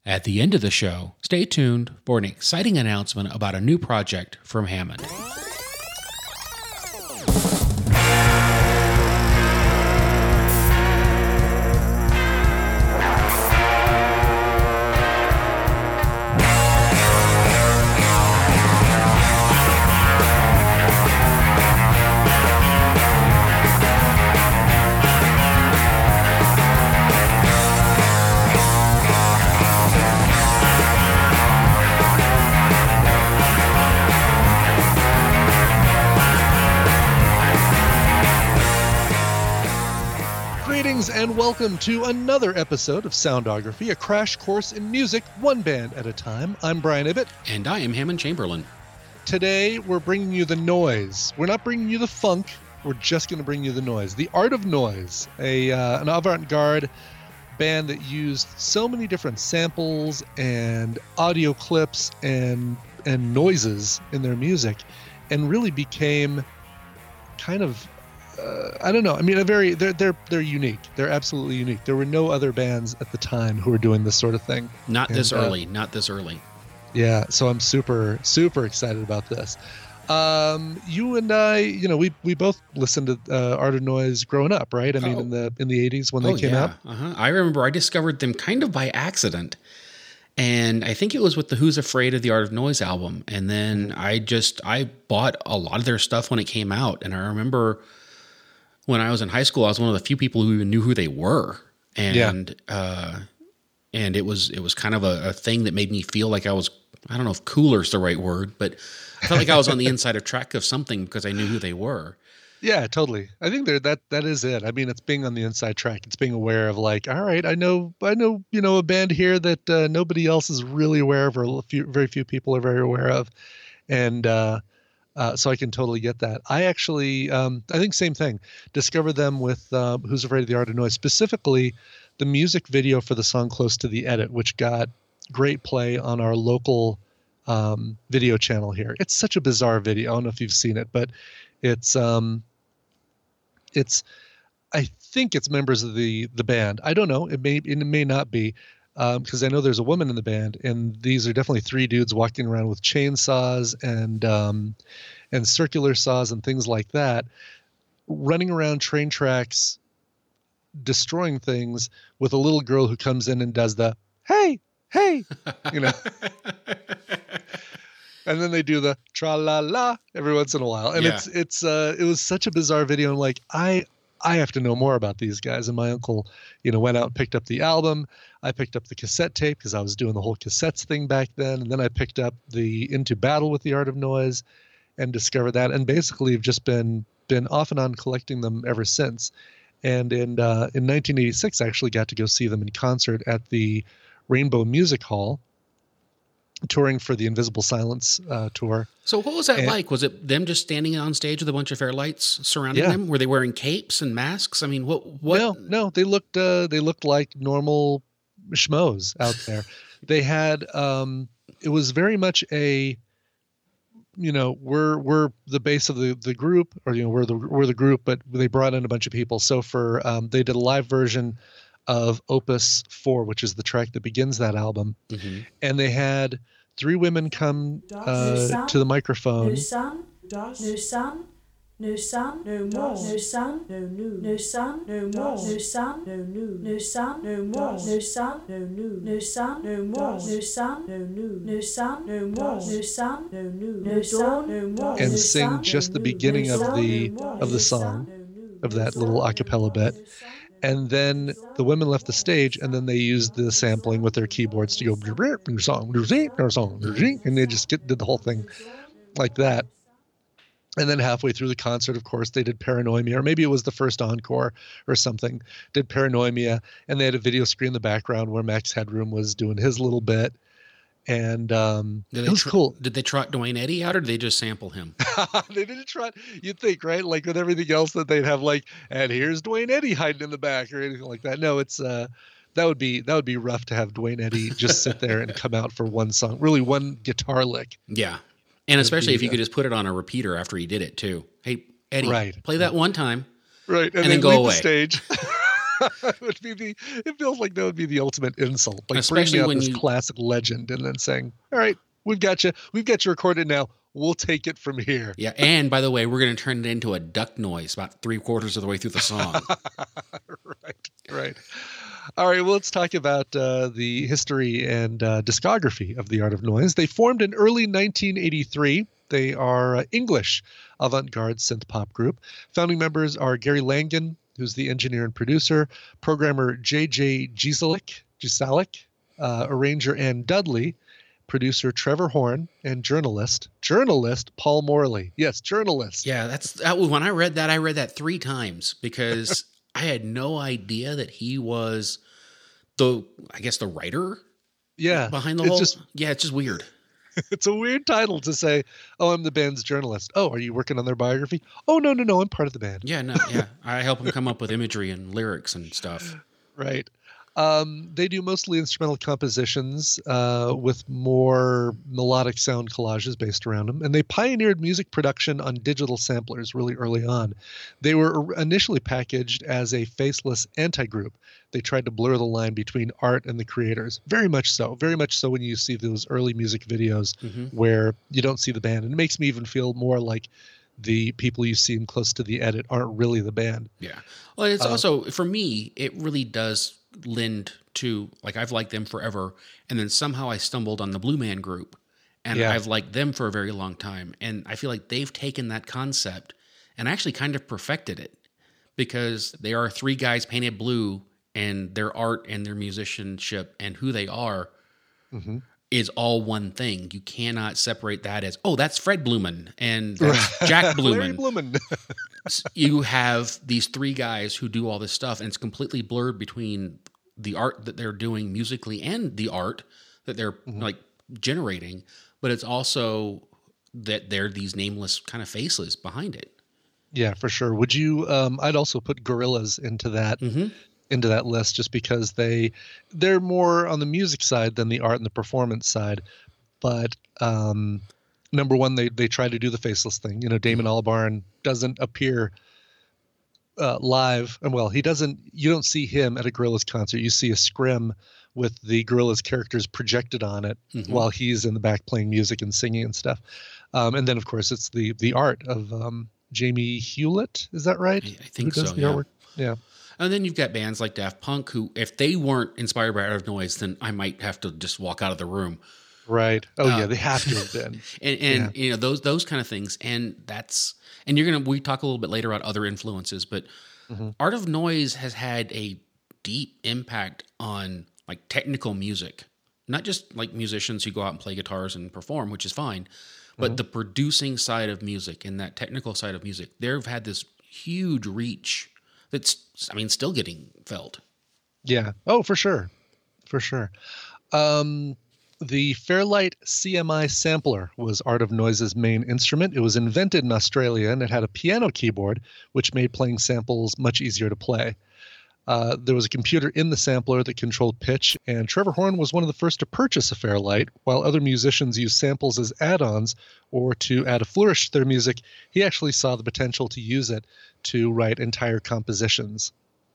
At the end of the show, stay tuned for an exciting announcement about a new project from Hammond. And welcome to another episode of Soundography, a crash course in music, one band at a time. I'm Brian Ibbett. And I am Hammond Chamberlain. Today, we're bringing you the noise. We're not bringing you the funk. We're just going to bring you the noise. The Art of Noise, an avant-garde band that used so many different samples and audio clips and noises in their music and really became kind of I don't know. I mean, they're unique. They're absolutely unique. There were no other bands at the time who were doing this sort of thing. Not this early. Yeah. So I'm super, super excited about this. You and I, we both listened to Art of Noise growing up, right? I mean, in the 80s when they came out. I remember I discovered them kind of by accident. And I think it was with the Who's Afraid of the Art of Noise album. And then I bought a lot of their stuff when it came out. And I remember when I was in high school, I was one of the few people who even knew who they were. And it was kind of a thing that made me feel like I was, I don't know if cooler is the right word, but I felt like I was on the inside of track of something because I knew who they were. Yeah, totally. I think that is it. I mean, it's being on the inside track. It's being aware of like, all right, I know, a band here that nobody else is really aware of, or very few people are very aware of. And, so I can totally get that. I actually, I think same thing. Discovered them with Who's Afraid of the Art of Noise, specifically the music video for the song Close to the Edit, which got great play on our local video channel here. It's such a bizarre video. I don't know if you've seen it, but it's I think it's members of the band. I don't know. It may not be. Because I know there's a woman in the band, and these are definitely three dudes walking around with chainsaws and circular saws and things like that, running around train tracks, destroying things, with a little girl who comes in and does the hey, and then they do the tra la la every once in a while, and it was such a bizarre video. I'm like, I have to know more about these guys. And my uncle, went out and picked up the album. I picked up the cassette tape because I was doing the whole cassettes thing back then. And then I picked up the Into Battle with the Art of Noise and discovered that. And basically have just been off and on collecting them ever since. And in 1986, I actually got to go see them in concert at the Rainbow Music Hall, touring for the Invisible Silence tour. So what was that like? Was it them just standing on stage with a bunch of fair lights surrounding them? Were they wearing capes and masks? I mean, what? No, they looked like normal schmoes out there. They had it was very much a we're the base of the group, or we're the group, but they brought in a bunch of people. So for they did a live version of Opus 4, which is the track that begins that album. Mm-hmm. And they had three women come to the microphone. No sun, no sun, no sun, no more, no sun, no new, no sun, no more, no sun, no new, no sun, no more, no sun, no new, no sun, no more, no sun, no new, no sun, no more, no sun, no new, no sun, no more, and sing just the beginning of the song, of that little a cappella bit. And then the women left the stage, and then they used the sampling with their keyboards to go song, and they just did the whole thing like that. And then halfway through the concert, of course, they did Paranoimia, or maybe it was the first encore or something, did Paranoimia, and they had a video screen in the background where Max Headroom was doing his little bit. And it was cool. Did they trot Dwayne Eddy out, or did they just sample him? They didn't trot. You'd think, right? Like with everything else that they'd have, like, and here's Dwayne Eddy hiding in the back or anything like that. No, it's that would be rough to have Dwayne Eddy just sit there and come out for one song, really one guitar lick. Yeah, and especially if you could just put it on a repeater after he did it too. Hey, Eddie, play that one time, right, and then go away. The stage. It feels like that would be the ultimate insult. Like Especially bringing out when this classic legend and then saying, all right, we've got you recorded now. We'll take it from here. Yeah, and by the way, we're going to turn it into a duck noise about 3/4 of the way through the song. Right. All right, well, let's talk about the history and discography of The Art of Noise. They formed in early 1983. They are English avant-garde synth pop group. Founding members are Gary Langan, who's the engineer and producer, programmer J.J. Gisalik, arranger Ann Dudley, producer Trevor Horn, and journalist Paul Morley. Yes, journalist. Yeah, when I read that 3 times because I had no idea that he was the writer. Yeah, behind the whole. It's just weird. It's a weird title to say, "Oh, I'm the band's journalist." Oh, are you working on their biography? Oh, no, I'm part of the band. Yeah, I help him come up with imagery and lyrics and stuff. Right. They do mostly instrumental compositions with more melodic sound collages based around them. And they pioneered music production on digital samplers really early on. They were initially packaged as a faceless anti-group. They tried to blur the line between art and the creators. Very much so when you see those early music videos where you don't see the band. And it makes me even feel more like the people you see close to the edit aren't really the band. Yeah. Well, it's also, for me, it really does lend to, like, I've liked them forever, and then somehow I stumbled on the Blue Man Group, and I've liked them for a very long time, and I feel like they've taken that concept and actually kind of perfected it, because they are 3 guys painted blue, and their art and their musicianship and who they are is all one thing. You cannot separate that as, oh, that's Fred Blumen and that's Jack Blumen. You have these 3 guys who do all this stuff, and it's completely blurred between the art that they're doing musically and the art that they're like generating, but it's also that they're these nameless kind of faces behind it. Yeah, for sure. Would you I'd also put Gorillaz into that list, just because they're more on the music side than the art and the performance side. But number one, they try to do the faceless thing. You know, Damon Albarn doesn't appear live, and well, you don't see him at a Gorillaz concert. You see a scrim with the Gorillaz characters projected on it while he's in the back playing music and singing and stuff. And then, of course, it's the art of Jamie Hewlett. Is that right? I think so. Yeah. Yeah. And then you've got bands like Daft Punk, who, if they weren't inspired by Art of Noise, then I might have to just walk out of the room. Right. Oh, yeah, they have to have been. and you know, those kind of things. And we talk a little bit later about other influences, but Art of Noise has had a deep impact on, like, technical music. Not just like musicians who go out and play guitars and perform, which is fine, but the producing side of music and that technical side of music. They've had this huge reach that's, still getting felt. Yeah. Oh, for sure. For sure. The Fairlight CMI sampler was Art of Noise's main instrument. It was invented in Australia, and it had a piano keyboard, which made playing samples much easier to play. There was a computer in the sampler that controlled pitch, and Trevor Horn was one of the first to purchase a Fairlight. While other musicians used samples as add-ons or to add a flourish to their music, he actually saw the potential to use it to write entire compositions.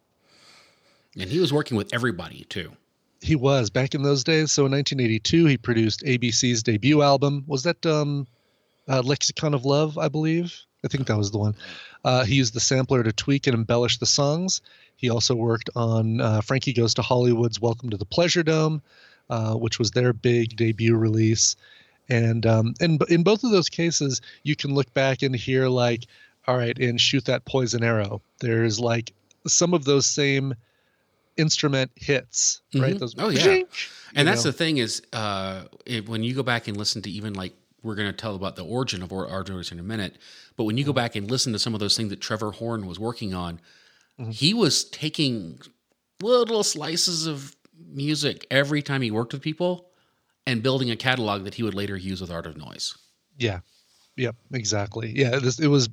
And he was working with everybody, too. He was, back in those days. So in 1982, he produced ABC's debut album. Was that Lexicon of Love, I believe? I think that was the one. He used the sampler to tweak and embellish the songs. He also worked on Frankie Goes to Hollywood's Welcome to the Pleasure Dome, which was their big debut release. And in both of those cases, you can look back and hear, like, all right, in Shoot That Poison Arrow, there's like some of those same instrument hits, right? Those, oh, yeah. And that's the thing is, when you go back and listen to, even like, we're going to tell about the origin of Art of Noise in a minute, but when you go back and listen to some of those things that Trevor Horn was working on, he was taking little slices of music every time he worked with people and building a catalog that he would later use with Art of Noise. Yeah. Yep, exactly. Yeah, it was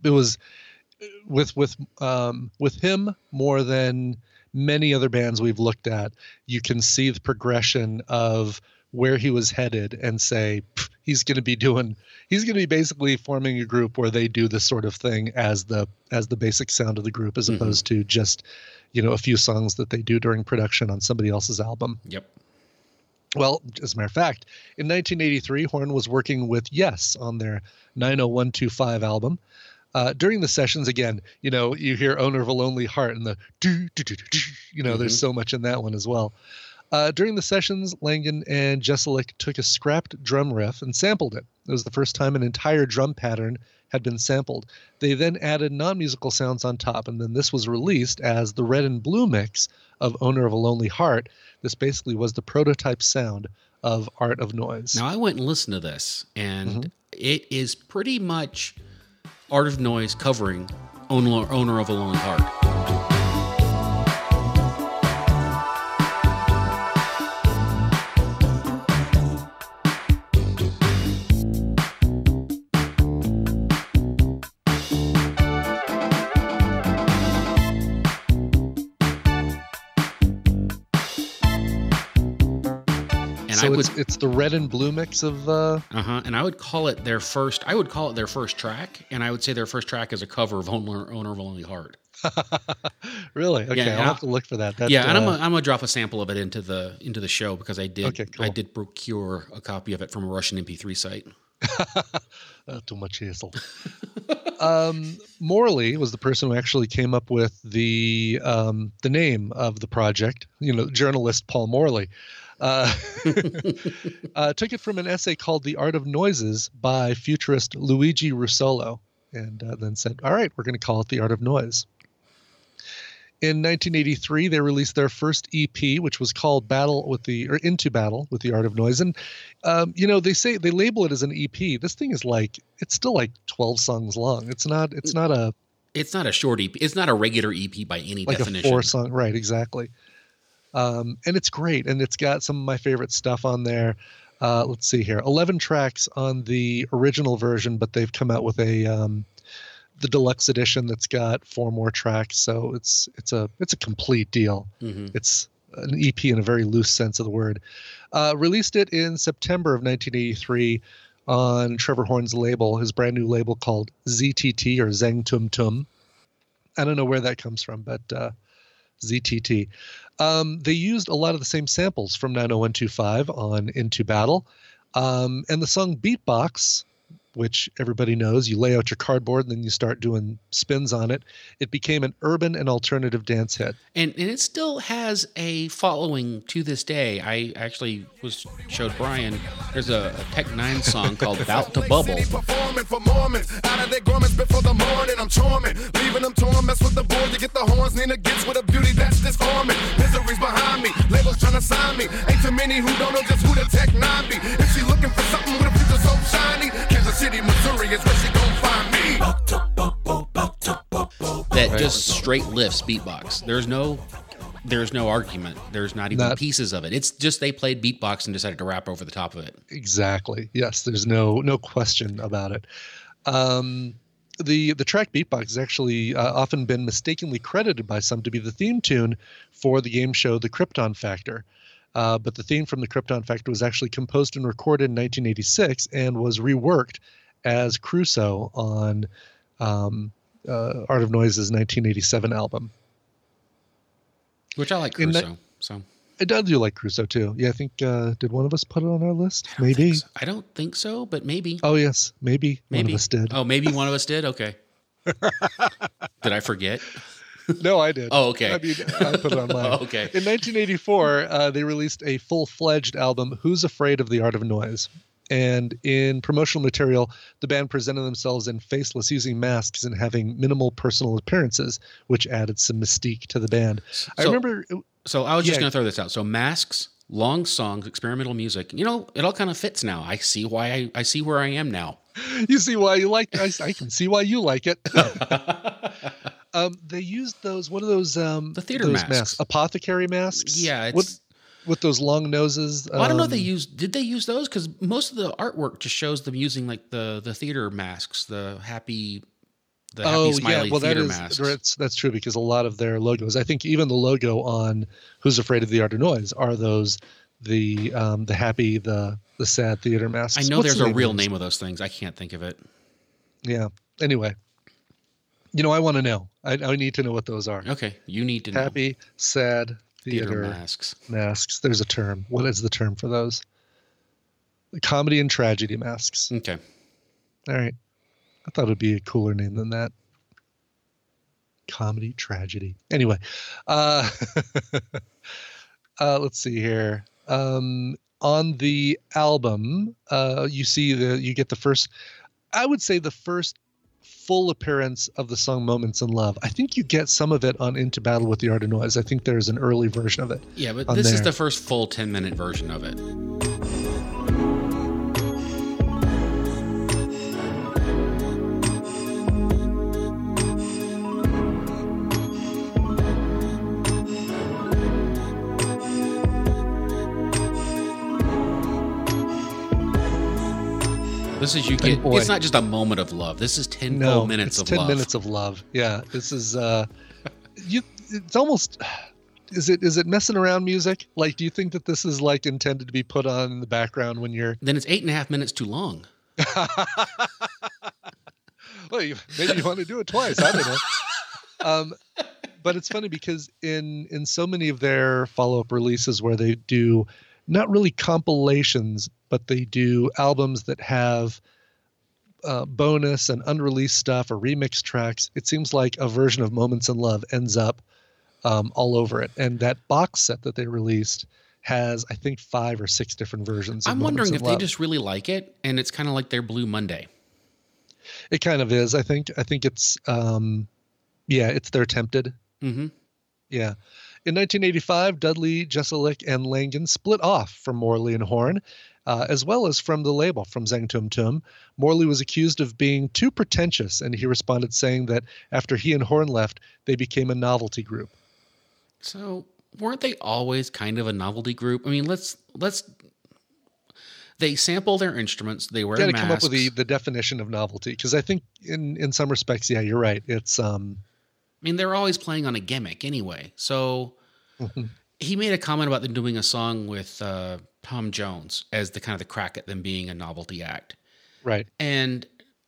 with him more than many other bands we've looked at. You can see the progression of where he was headed and say he's going to be basically forming a group where they do this sort of thing as the basic sound of the group, as opposed to just, a few songs that they do during production on somebody else's album. Yep. Well, as a matter of fact, in 1983, Horn was working with Yes on their 90125 album. During the sessions, again, you hear Owner of a Lonely Heart and the there's so much in that one as well. During the sessions, Langen and Jeselnik took a scrapped drum riff and sampled it. It was the first time an entire drum pattern had been sampled. They then added non-musical sounds on top, and then this was released as the Red and Blue mix of Owner of a Lonely Heart. This basically was the prototype sound of Art of Noise. Now, I went and listened to this, and it is pretty much Art of Noise covering Owner of a Lonely Heart. So it's the Red and Blue mix of and I would call it their first track, and I would say their first track is a cover of Owner of a Lonely Heart. Really? Okay, yeah, I'll have to look for that. And I'm gonna drop a sample of it into the show, because I did I did procure a copy of it from a Russian MP3 site. Too much hassle. Morley was the person who actually came up with the name of the project. Journalist Paul Morley. Took it from an essay called The Art of Noises by futurist Luigi Russolo, and then said, all right, we're going to call it The Art of Noise. In 1983, they released their first EP, which was called Into Battle with the Art of Noise. And, they label it as an EP. This thing is it's still like 12 songs long. It's not a short EP. It's not a regular EP by any definition. Like a 4-song, right, exactly. And it's great, and it's got some of my favorite stuff on there. Let's see here, 11 tracks on the original version, but they've come out with the deluxe edition that's got 4 more tracks. So it's a complete deal. It's an EP in a very loose sense of the word. Released it in September of 1983 on Trevor Horn's label, his brand new label called ZTT, or Zeng Tum Tum. I don't know where that comes from, but ZTT. They used a lot of the same samples from 90125 on Into Battle. And the song Beatbox, which everybody knows, you lay out your cardboard and then you start doing spins on it. It became an urban and alternative dance hit. And it still has a following to this day. I actually showed Brian, there's a Tech 9 song called Bout to Bubble. Performing for Mormons, out of their garments before the morning, I'm charming, leaving them torn, mess with the board to get the horns, Nina gets with a beauty that's disarming. Misery's behind me, labels trying to sign me, ain't too many who don't know just who the Tech 9 be. If she looking for something with a future so shiny, Kansas City, Missouri is where she gon' find me. That just straight lifts beatbox. There's no argument. There's not even pieces of it. It's just they played beatbox and decided to rap over the top of it. Exactly. Yes, there's no question about it. The track Beatbox has actually often been mistakenly credited by some to be the theme tune for the game show The Krypton Factor. But the theme from The Krypton Factor was actually composed and recorded in 1986 and was reworked as Crusoe on Art of Noise's 1987 album. Which I like Crusoe. I do like Crusoe too. Yeah, I think did one of us put it on our list? Maybe. I don't think so, but maybe. Oh yes, maybe one of us did. Oh, maybe one of us did. Okay. Did I forget? No, I did. Oh, okay. I mean, I put it on mine. Oh, okay. In 1984, they released a full-fledged album, Who's Afraid of the Art of Noise? And in promotional material, the band presented themselves in faceless, using masks and having minimal personal appearances, which added some mystique to the band. I remember. So I was just going to throw this out. So masks, long songs, experimental music. It all kind of fits now. I see why I see where I am now. You see why you like. I can see why you like it. They used those. What are those? The theater masks. Apothecary masks. Yeah. With those long noses. Well, I don't know if did they use those? Because most of the artwork just shows them using like the theater masks, the happy smiley theater masks. That's true, because a lot of their logos, I think even the logo on Who's Afraid of the Art of Noise, are those the happy, the sad theater masks. I know What's there's the a real of name of those things. I can't think of it. Yeah. Anyway, I want to know. I need to know what those are. Okay, you need to know. Happy, sad theater masks. Masks. There's a term. What is the term for those? The comedy and tragedy masks. Okay. All right. I thought it'd be a cooler name than that. Comedy tragedy. Anyway, let's see here. On the album, you get the first, I would say the first full appearance of the song Moments in Love. I think you get some of it on Into Battle with the Art of Noise. I think there's an early version of it. Yeah, but this is the first full 10-minute version of it. This is it's not just a moment of love. This is 10 full minutes of love. 10 minutes of love. Yeah. This is it's almost, is it messing around music? Like, do you think that this is like intended to be put on in the background when you're... Then it's 8.5 minutes too long. Well, maybe you want to do it twice. I don't know. But it's funny because in so many of their follow-up releases where they do not really compilations, but they do albums that have bonus and unreleased stuff or remix tracks, it seems like a version of Moments in Love ends up all over it. And that box set that they released has, I think, 5 or 6 different versions. I'm wondering if they just really like it, and it's kind of like their Blue Monday. It kind of is. I think it's, it's their Tempted. Mm-hmm. Yeah. In 1985, Dudley, Jeselnik, and Langen split off from Morley and Horn, as well as from the label, from Zang Tum Tum. Morley was accused of being too pretentious, and he responded saying that after he and Horn left, they became a novelty group. So weren't they always kind of a novelty group? I mean, let's they sample their instruments, they wear masks. Got to come up with the definition of novelty, because I think in some respects, yeah, you're right. It's I mean, they're always playing on a gimmick anyway. So he made a comment about them doing a song with Tom Jones as the kind of the crack at them being a novelty act. Right. And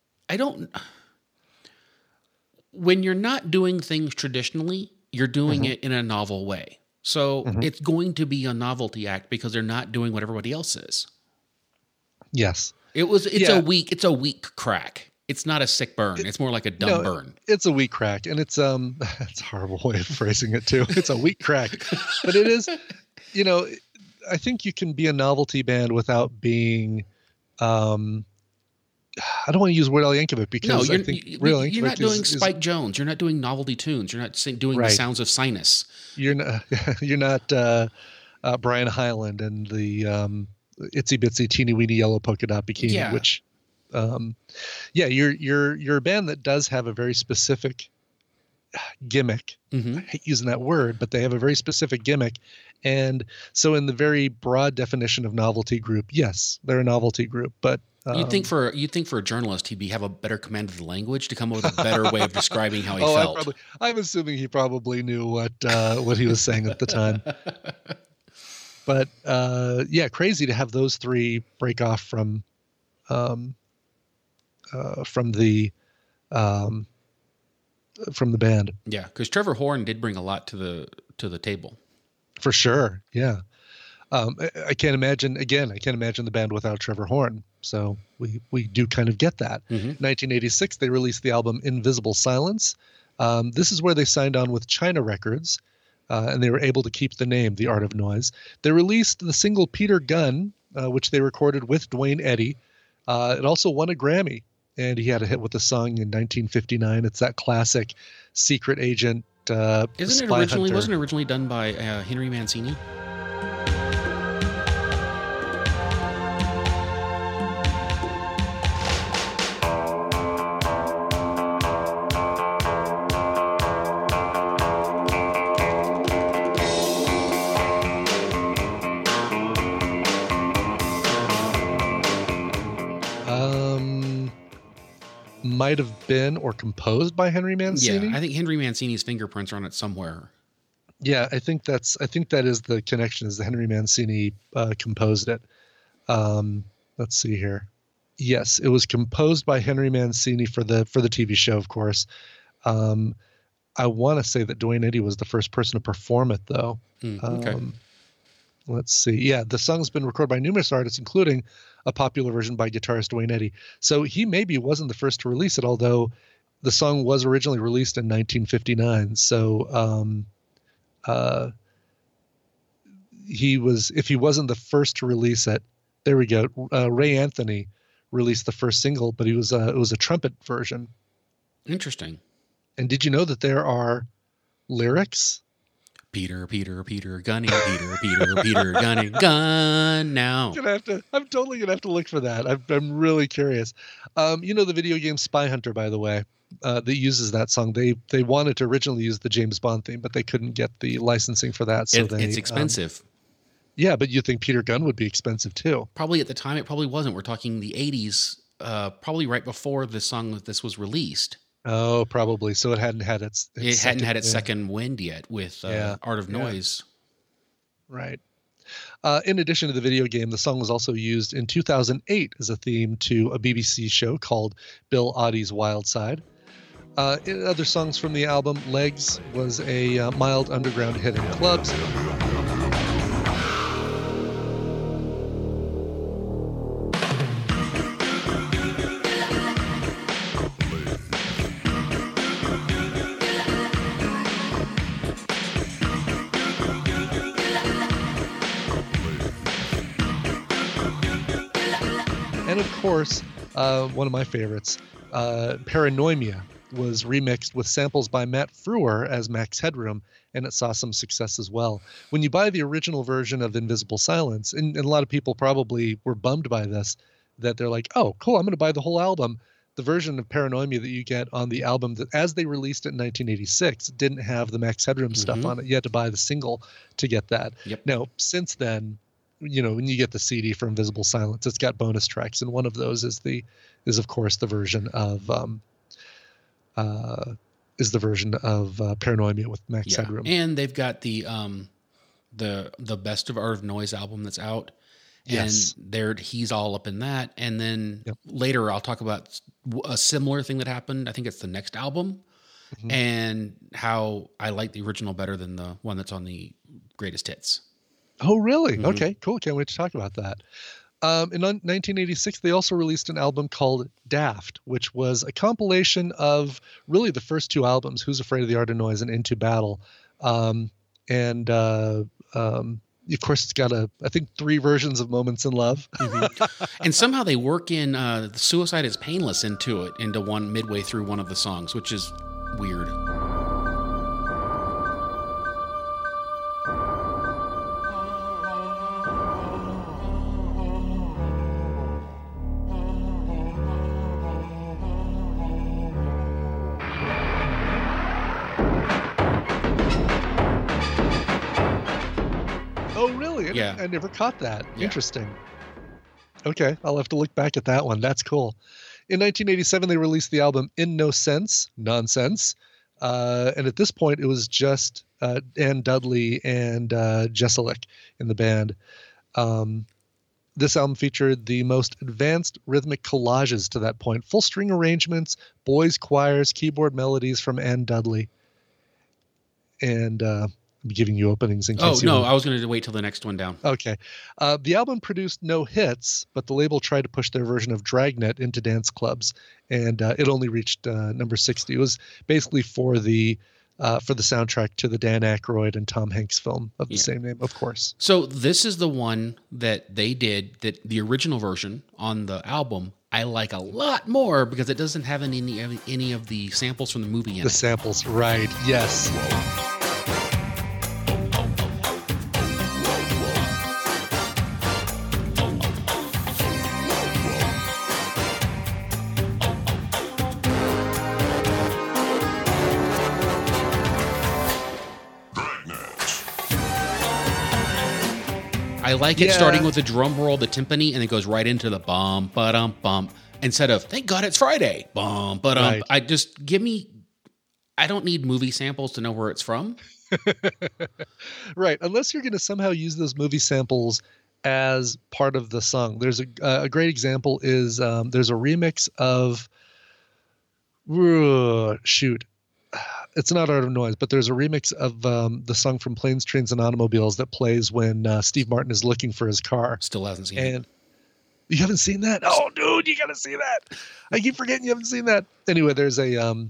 when you're not doing things traditionally, you're doing it in a novel way. So it's going to be a novelty act because they're not doing what everybody else is. Yes. It's a weak crack. It's not a sick burn. It's more like a dumb burn. It's a weak crack, and it's it's a horrible way of phrasing it too. It's a weak crack, but it is. I think you can be a novelty band without being. I don't want to use Weird Al Yankovic because I think you're not doing Spike Jones. You're not doing novelty tunes. You're not doing the sounds of sinus. You're not Brian Hyland and the itsy bitsy teeny weeny yellow polka dot bikini, which. You're a band that does have a very specific gimmick. I hate using that word, but they have a very specific gimmick. And so in the very broad definition of novelty group, yes, they're a novelty group, but you'd think for a journalist, he'd have a better command of the language to come up with a better way of describing how he felt. I'm assuming he probably knew what he was saying at the time. But crazy to have those three break off from the band. Yeah, because Trevor Horn did bring a lot to the table. For sure, yeah. I can't imagine the band without Trevor Horn. So we do kind of get that. 1986, they released the album Invisible Silence. This is where they signed on with China Records, and they were able to keep the name, The Art of Noise. They released the single Peter Gunn, which they recorded with Duane Eddy. It also won a Grammy, and he had a hit with the song in 1959. It's that classic secret agent wasn't it originally done by Henry Mancini? Might have been or composed by Henry Mancini. Yeah, I think Henry Mancini's fingerprints are on it somewhere. Yeah, I think that is the connection. Is the Henry Mancini composed it? Let's see here. Yes, it was composed by Henry Mancini for the TV show, of course. I want to say that Duane Eddy was the first person to perform it, though. Okay. Let's see. Yeah, the song's been recorded by numerous artists, including a popular version by guitarist Duane Eddy. So he maybe wasn't the first to release it, although the song was originally released in 1959. So if he wasn't the first to release it, there we go. Ray Anthony released the first single, but it was a trumpet version. Interesting. And did you know that there are lyrics? Peter, gunning, Peter, gunning, gun now. I'm totally gonna have to look for that. I'm really curious. The video game Spy Hunter, by the way, that uses that song. They wanted to originally use the James Bond theme, but they couldn't get the licensing for that. So it's expensive. Yeah, but you think Peter Gunn would be expensive too? Probably at the time, it probably wasn't. We're talking the 80s, probably right before this was released. Oh, probably. So it hadn't had its second wind yet with Art of Noise. Right. In addition to the video game, the song was also used in 2008 as a theme to a BBC show called Bill Oddie's Wild Side. Other songs from the album, Legs was a mild underground hit in clubs. And of course, one of my favorites, Paranoia, was remixed with samples by Matt Frewer as Max Headroom, and it saw some success as well. When you buy the original version of Invisible Silence, and a lot of people probably were bummed by this, that they're like, oh, cool, I'm going to buy the whole album. The version of Paranoia that you get on the album, that as they released it in 1986, didn't have the Max Headroom stuff on it. You had to buy the single to get that. Yep. Now, since then, when you get the CD for Invisible Silence, it's got bonus tracks, and one of those is of course the version of Paranoia with Max Headroom. And they've got the Best of Art of Noise album that's out, yes. And he's all up in that. And then later I'll talk about a similar thing that happened. I think it's the next album, and how I like the original better than the one that's on the Greatest Hits. Oh, really? Mm-hmm. Okay, cool. Can't wait to talk about that. In 1986, they also released an album called Daft, which was a compilation of really the first two albums, Who's Afraid of the Art of Noise and Into Battle. Of course, it's got I think 3 versions of Moments in Love. And somehow they work in Suicide is Painless into one midway through one of the songs, which is weird. Yeah. I never caught that. Yeah. Interesting. Okay, I'll have to look back at that one. That's cool. In 1987, they released the album In No Sense, Nonsense. And at this point, it was just Ann Dudley and Jesselek in the band. This album featured the most advanced rhythmic collages to that point. Full string arrangements, boys' choirs, keyboard melodies from Ann Dudley. And I'm giving you openings in case I was going to wait till the next one down. Okay. The album produced no hits, but the label tried to push their version of Dragnet into dance clubs, and it only reached number 60. It was basically for the soundtrack to the Dan Aykroyd and Tom Hanks film of the same name, of course. So this is the one that they did, that the original version on the album I like a lot more because it doesn't have any of the samples from the movie in it. The samples, right, yes. I like it starting with the drum roll, the timpani, and it goes right into the bum, ba-dum, bum. Instead of, thank God it's Friday, bum, ba-dum. Right. I don't need movie samples to know where it's from. Right. Unless you're going to somehow use those movie samples as part of the song. There's a great example is there's a remix of shoot. It's not Art of Noise, but there's a remix of the song from Planes, Trains, and Automobiles that plays when Steve Martin is looking for his car. Still hasn't seen it. You haven't seen that? Oh, dude, you got to see that. I keep forgetting you haven't seen that. Anyway, there's a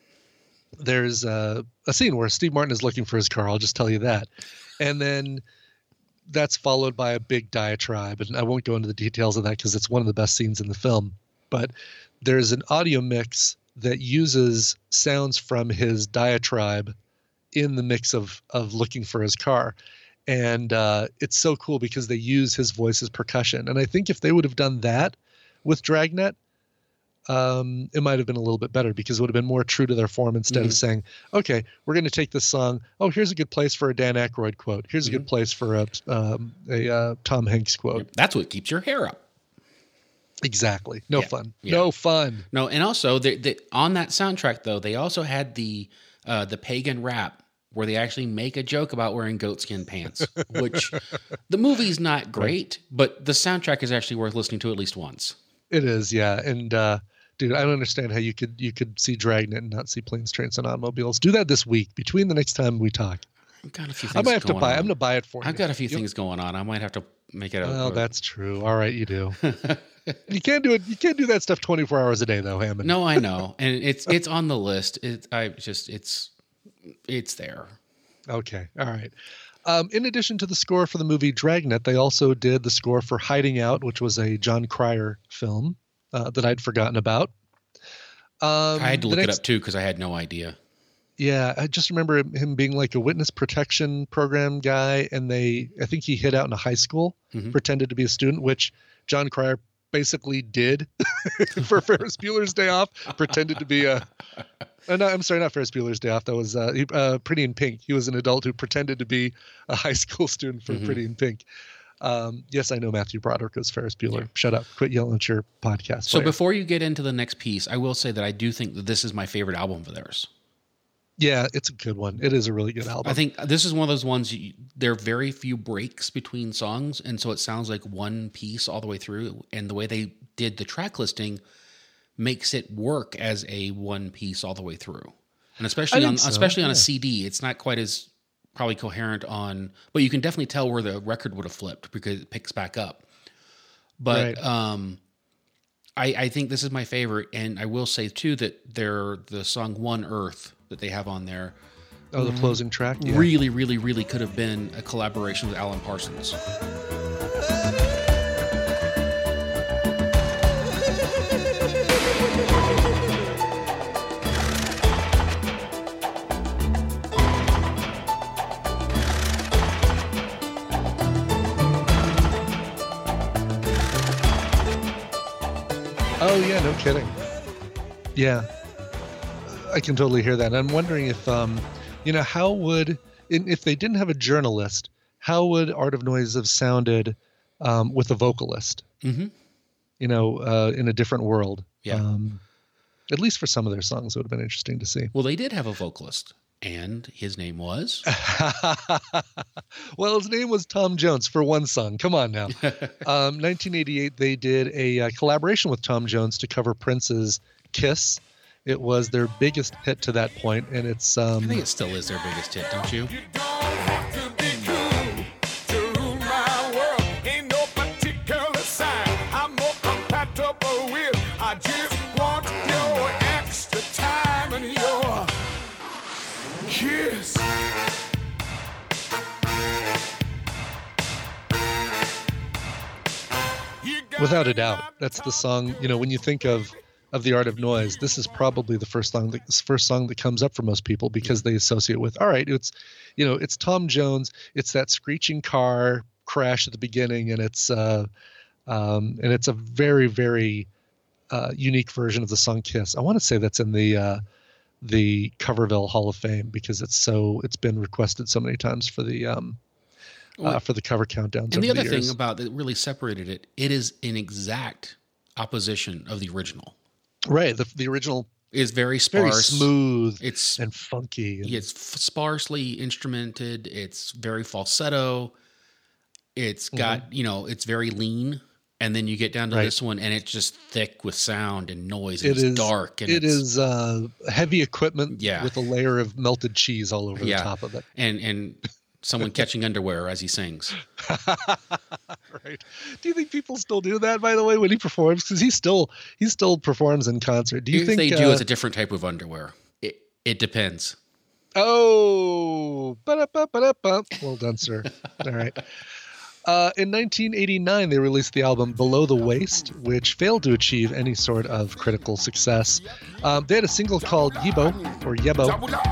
scene where Steve Martin is looking for his car. I'll just tell you that. And then that's followed by a big diatribe. And I won't go into the details of that because it's one of the best scenes in the film. But there's an audio mix that uses sounds from his diatribe in the mix of looking for his car. And it's so cool because they use his voice as percussion. And I think if they would have done that with Dragnet, it might have been a little bit better because it would have been more true to their form instead of saying, okay, we're going to take this song. Oh, here's a good place for a Dan Aykroyd quote. Here's a good place for a Tom Hanks quote. That's what keeps your hair up. Exactly. No fun. Yeah. No fun. No, and also on that soundtrack though, they also had the pagan rap where they actually make a joke about wearing goatskin pants, which the movie's not great, but the soundtrack is actually worth listening to at least once. It is, yeah. And dude, I don't understand how you could see Dragnet and not see Planes, Trains, and Automobiles. Do that this week between the next time we talk. I've got a few things I might have to buy. on. I'm going to buy it for you. I've got a few things going on. I might have to make it. Well, that's true. All right, you do. You can't do it. You can't do that stuff 24 hours a day, though, Hammond. No, I know, and it's on the list. It's there. Okay, all right. In addition to the score for the movie Dragnet, they also did the score for Hiding Out, which was a John Cryer film that I'd forgotten about. I had to look it up too because I had no idea. Yeah, I just remember him being like a witness protection program guy, and I think he hid out in a high school, pretended to be a student, which John Cryer basically did for Ferris Bueller's Day Off, pretended to be a... No, I'm sorry, not Ferris Bueller's Day Off. That was Pretty in Pink. He was an adult who pretended to be a high school student for Pretty in Pink. Yes, I know Matthew Broderick was Ferris Bueller. Yeah. Shut up. Quit yelling at your podcast. So before you get into the next piece, I will say that I do think that this is my favorite album of theirs. Yeah, it's a good one. It is a really good album. I think this is one of those ones, there are very few breaks between songs, and so it sounds like one piece all the way through, and the way they did the track listing makes it work as a one piece all the way through. And especially on a CD, it's not quite as probably coherent on, but you can definitely tell where the record would have flipped because it picks back up. But I think this is my favorite, and I will say too that the song One Earth that they have on there. Oh, the closing track? Yeah. Really, really, really could have been a collaboration with Alan Parsons. Oh, yeah, no kidding. Yeah. I can totally hear that. And I'm wondering if, how would, if they didn't have a journalist, how would Art of Noise have sounded with a vocalist? Mm-hmm. In a different world. Yeah. At least for some of their songs, it would have been interesting to see. Well, they did have a vocalist, and his name was? Well, his name was Tom Jones for one song. Come on now. 1988, they did a collaboration with Tom Jones to cover Prince's Kiss. It was their biggest hit to that point, and it's... I think it still is their biggest hit, don't you? You don't have to be cool to rule my world. Ain't no particular sign I'm more compatible with. I just want your extra time and your kiss. Without a doubt, that's the song, when you think of the Art of Noise, this is probably the first song that comes up for most people because they associate with, all right, it's Tom Jones, it's that screeching car crash at the beginning, and it's a very, very unique version of the song Kiss. I want to say that's in the Coverville Hall of Fame because it's been requested so many times for the cover countdowns. And the other thing about that really separated it is an exact opposition of the original. Right. The original It's very Very sparse, smooth. It's and funky. It's sparsely instrumented. It's very falsetto. It's got it's very lean. And then you get down to this one, and it's just thick with sound and noise. And it's dark. And it is heavy equipment with a layer of melted cheese all over the top of it. And someone catching underwear as he sings. Right. Do you think people still do that, by the way, when he performs? Because he still performs in concert. Do you think they do? It's a different type of underwear. It depends. Oh, well done, sir. All right. In 1989, they released the album Below the Waist, which failed to achieve any sort of critical success. They had a single called Yibo, or Yebo.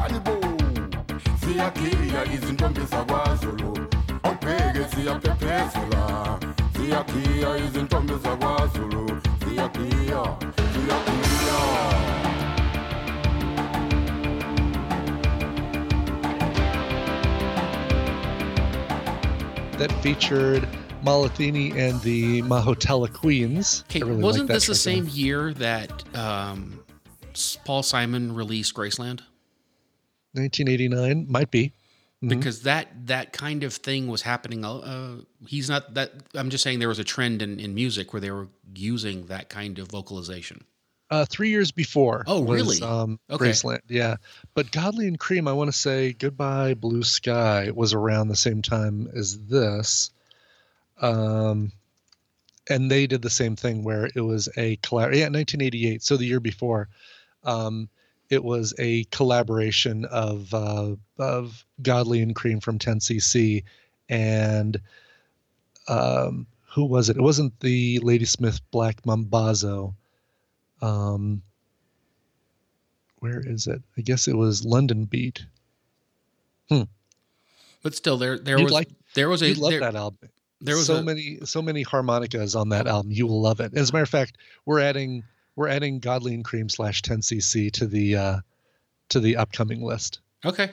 That featured Malathini and the Mahotella Queens. Okay, really wasn't this the same year that Paul Simon released Graceland? 1989, might be. Mm-hmm. Because that kind of thing was happening. He's not that. I'm just saying there was a trend in music where they were using that kind of vocalization. 3 years before. Oh, really? Graceland, yeah. But Godley and Cream, I want to say Goodbye Blue Sky was around the same time as this. And they did the same thing where it was a 1988, so the year before. It was a collaboration of Godley and Cream from 10cc and who was it? It wasn't the Ladysmith Black Mambazo. Where is it? I guess it was London Beat. But still, there was you'd love that album. There was so many harmonicas on that album. You will love it. As a matter of fact, we're adding Godley and Cream / 10cc to the upcoming list. Okay.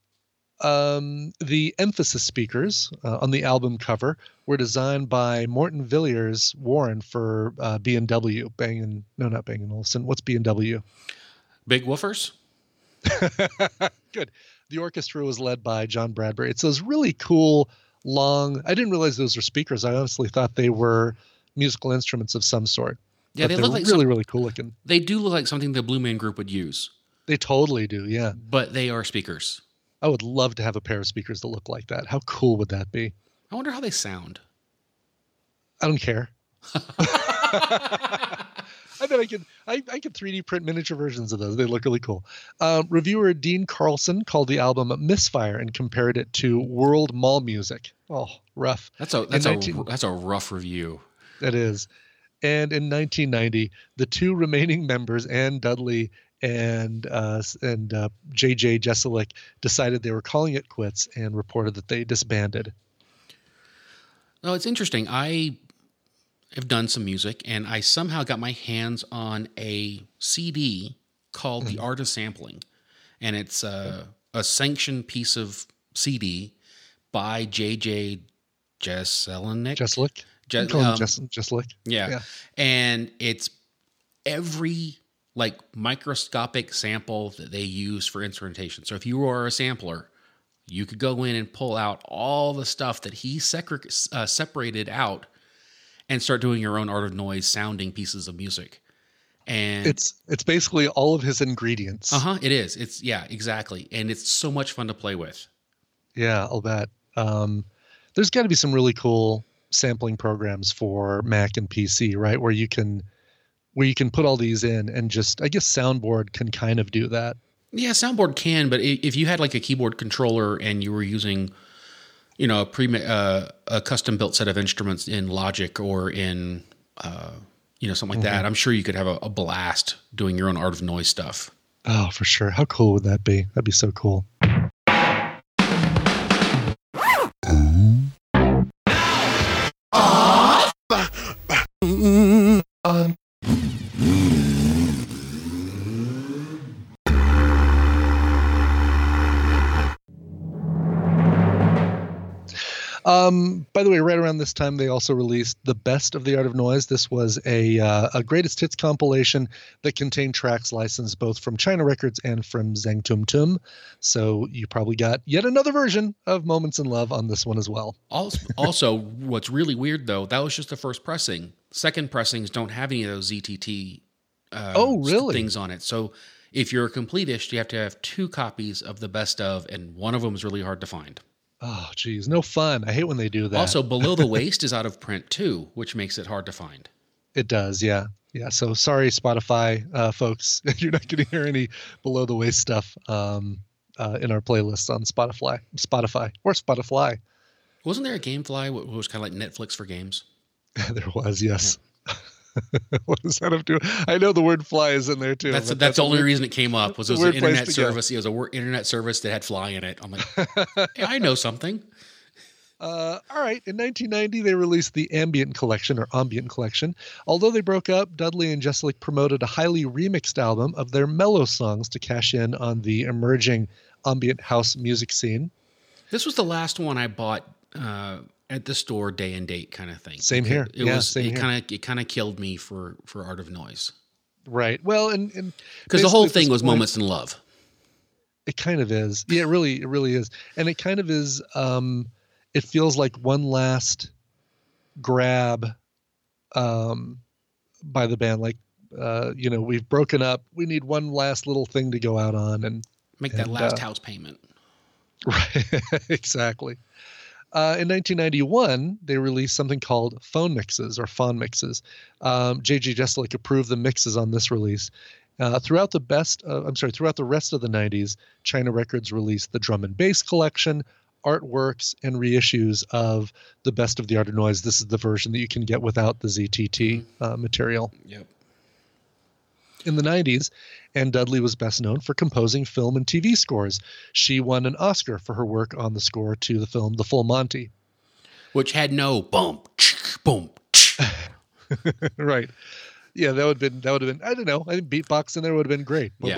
The emphasis speakers on the album cover were designed by Morton Villiers Warren for B&W. Not Bang & Olufsen. What's B&W? Big Woofers? Good. The orchestra was led by John Bradbury. It's those really cool, long... I didn't realize those were speakers. I honestly thought they were musical instruments of some sort. Yeah, they look like really cool looking. They do look like something the Blue Man Group would use. They totally do, yeah. But they are speakers. I would love to have a pair of speakers that look like that. How cool would that be? I wonder how they sound. I don't care. I bet I could 3D print miniature versions of those. They look really cool. Reviewer Dean Carlson called the album Misfire and compared it to World Mall Music. Oh, rough. That's a rough review. That is. And in 1990, the two remaining members, Ann Dudley and J.J. Jeselnik, decided they were calling it quits and reported that they disbanded. Oh, it's interesting. I have done some music, and I somehow got my hands on a CD called The Art of Sampling. And it's a sanctioned piece of CD by J.J. Jeselnik. Jeselnik. Yeah. And it's every microscopic sample that they use for instrumentation. So if you are a sampler, you could go in and pull out all the stuff that he separated out and start doing your own Art of Noise sounding pieces of music. And it's basically all of his ingredients. It is. Exactly. And it's so much fun to play with. Yeah, I'll bet. There's got to be some really cool sampling programs for Mac and PC, right? Where you can put all these in and just, I guess Soundboard can kind of do that. Yeah, Soundboard can, but if you had a keyboard controller and you were using, a custom built set of instruments in Logic or in, something like that, I'm sure you could have a blast doing your own Art of Noise stuff. Oh, for sure. How cool would that be? That'd be so cool. By by the way, right around this time, they also released The Best of the Art of Noise. This was a greatest hits compilation that contained tracks licensed both from China Records and from Zhang Tum Tum. So you probably got yet another version of Moments in Love on this one as well. Also, what's really weird, though, that was just the first pressing. Second pressings don't have any of those ZTT things on it. So if you're a completist, you have to have 2 copies of the best of, and one of them is really hard to find. Oh, geez. No fun. I hate when they do that. Also, Below the Waist is out of print, too, which makes it hard to find. It does, yeah. Yeah, so sorry, Spotify folks. You're not going to hear any Below the Waist stuff in our playlists on Spotify. Wasn't there a Gamefly what was kind of like Netflix for games? There was, yes. Yeah. What does that have to do? I know the word fly is in there too. That's the only reason it came up was it was an internet service. It was an internet service that had fly in it. I'm like, hey, I know something. All right. In 1990, they released the Ambient Collection. Although they broke up, Dudley and Jesselnik promoted a highly remixed album of their mellow songs to cash in on the emerging ambient house music scene. This was the last one I bought at the store, day and date kind of thing. Same here. It kind of killed me for Art of Noise. Right. Well, and because the whole thing was Moments in Love. It kind of is. Yeah, it really is. And it kind of is. It feels like one last grab by the band. Like, we've broken up. We need one last little thing to go out on and make that last house payment. Right. Exactly. In 1991, they released something called Phone Mixes or Fawn Mixes. J.G. Jesselnik approved the mixes on this release. Throughout the rest of the 90s, China Records released the Drum and Bass Collection, artworks, and reissues of The Best of the Art of Noise. This is the version that you can get without the ZTT material. Yep. In the 90s, Ann Dudley was best known for composing film and TV scores. She won an Oscar for her work on the score to the film The Full Monty, which had no boom, boom. Right. Yeah, that would have been. I don't know. I think beatbox in there would have been great. Yeah.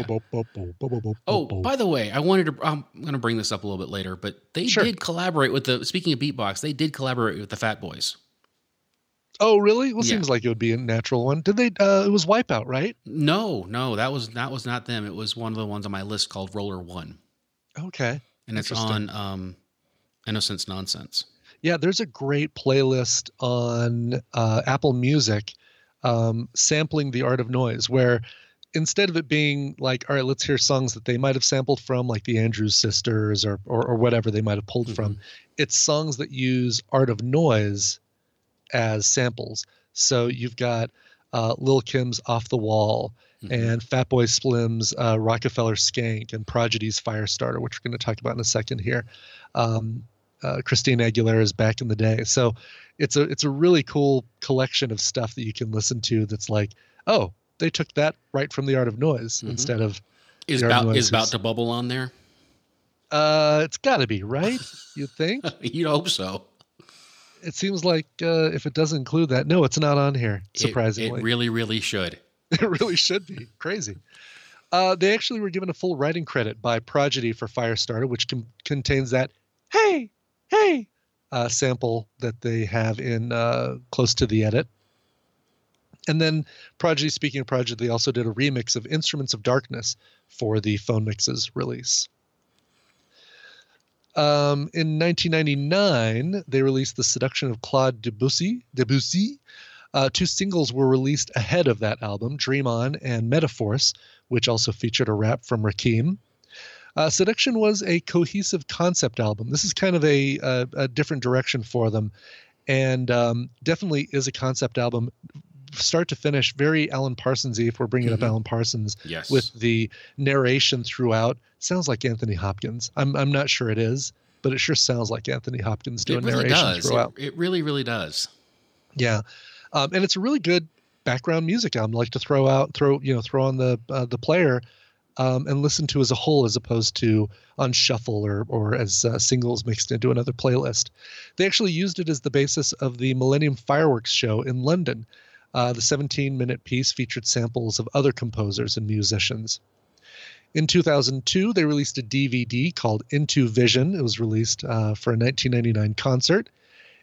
By the way, I'm going to bring this up a little bit later, but they did collaborate with speaking of beatbox, they did collaborate with the Fat Boys. Oh, really? Well, seems like it would be a natural one. Did they? It was Wipeout, right? No, that was not them. It was one of the ones on my list called Roller One. Okay, and it's on Innocence Nonsense. Yeah, there's a great playlist on Apple Music sampling The Art of Noise, where instead of it being like, all right, let's hear songs that they might have sampled from, like the Andrews Sisters or whatever they might have pulled from, it's songs that use Art of Noise as samples. So you've got Lil' Kim's Off the Wall and Fatboy Slim's Rockefeller Skank and Prodigy's Firestarter, which we're going to talk about in a second here. Christina Aguilera's Back in the Day. So it's a really cool collection of stuff that you can listen to that's like, oh, they took that right from The Art of Noise instead of Is About to Bubble on there? It's got to be, right? You think? You'd hope so. It seems like if it doesn't include that, no, it's not on here, surprisingly. It really, really should. It really should be. Crazy. They actually were given a full writing credit by Prodigy for Firestarter, which contains that hey sample that they have in close to the edit. And then Prodigy, speaking of Prodigy, they also did a remix of Instruments of Darkness for the Phone Mixes release. In 1999, they released The Seduction of Claude Debussy. 2 singles were released ahead of that album, Dream On and Metaphors, which also featured a rap from Rakim. Seduction was a cohesive concept album. This is kind of a different direction for them, and definitely is a concept album, start to finish, very Alan Parsons-y, if we're bringing up Alan Parsons, yes, with the narration throughout. Sounds like Anthony Hopkins. I'm not sure it is, but it sure sounds like Anthony Hopkins doing narration throughout. It really, really does. Yeah, and it's a really good background music album. Like to throw on the player and listen to as a whole, as opposed to on shuffle or as singles mixed into another playlist. They actually used it as the basis of the Millennium Fireworks show in London. The 17-minute piece featured samples of other composers and musicians. In 2002, they released a DVD called Into Vision. It was released for a 1999 concert.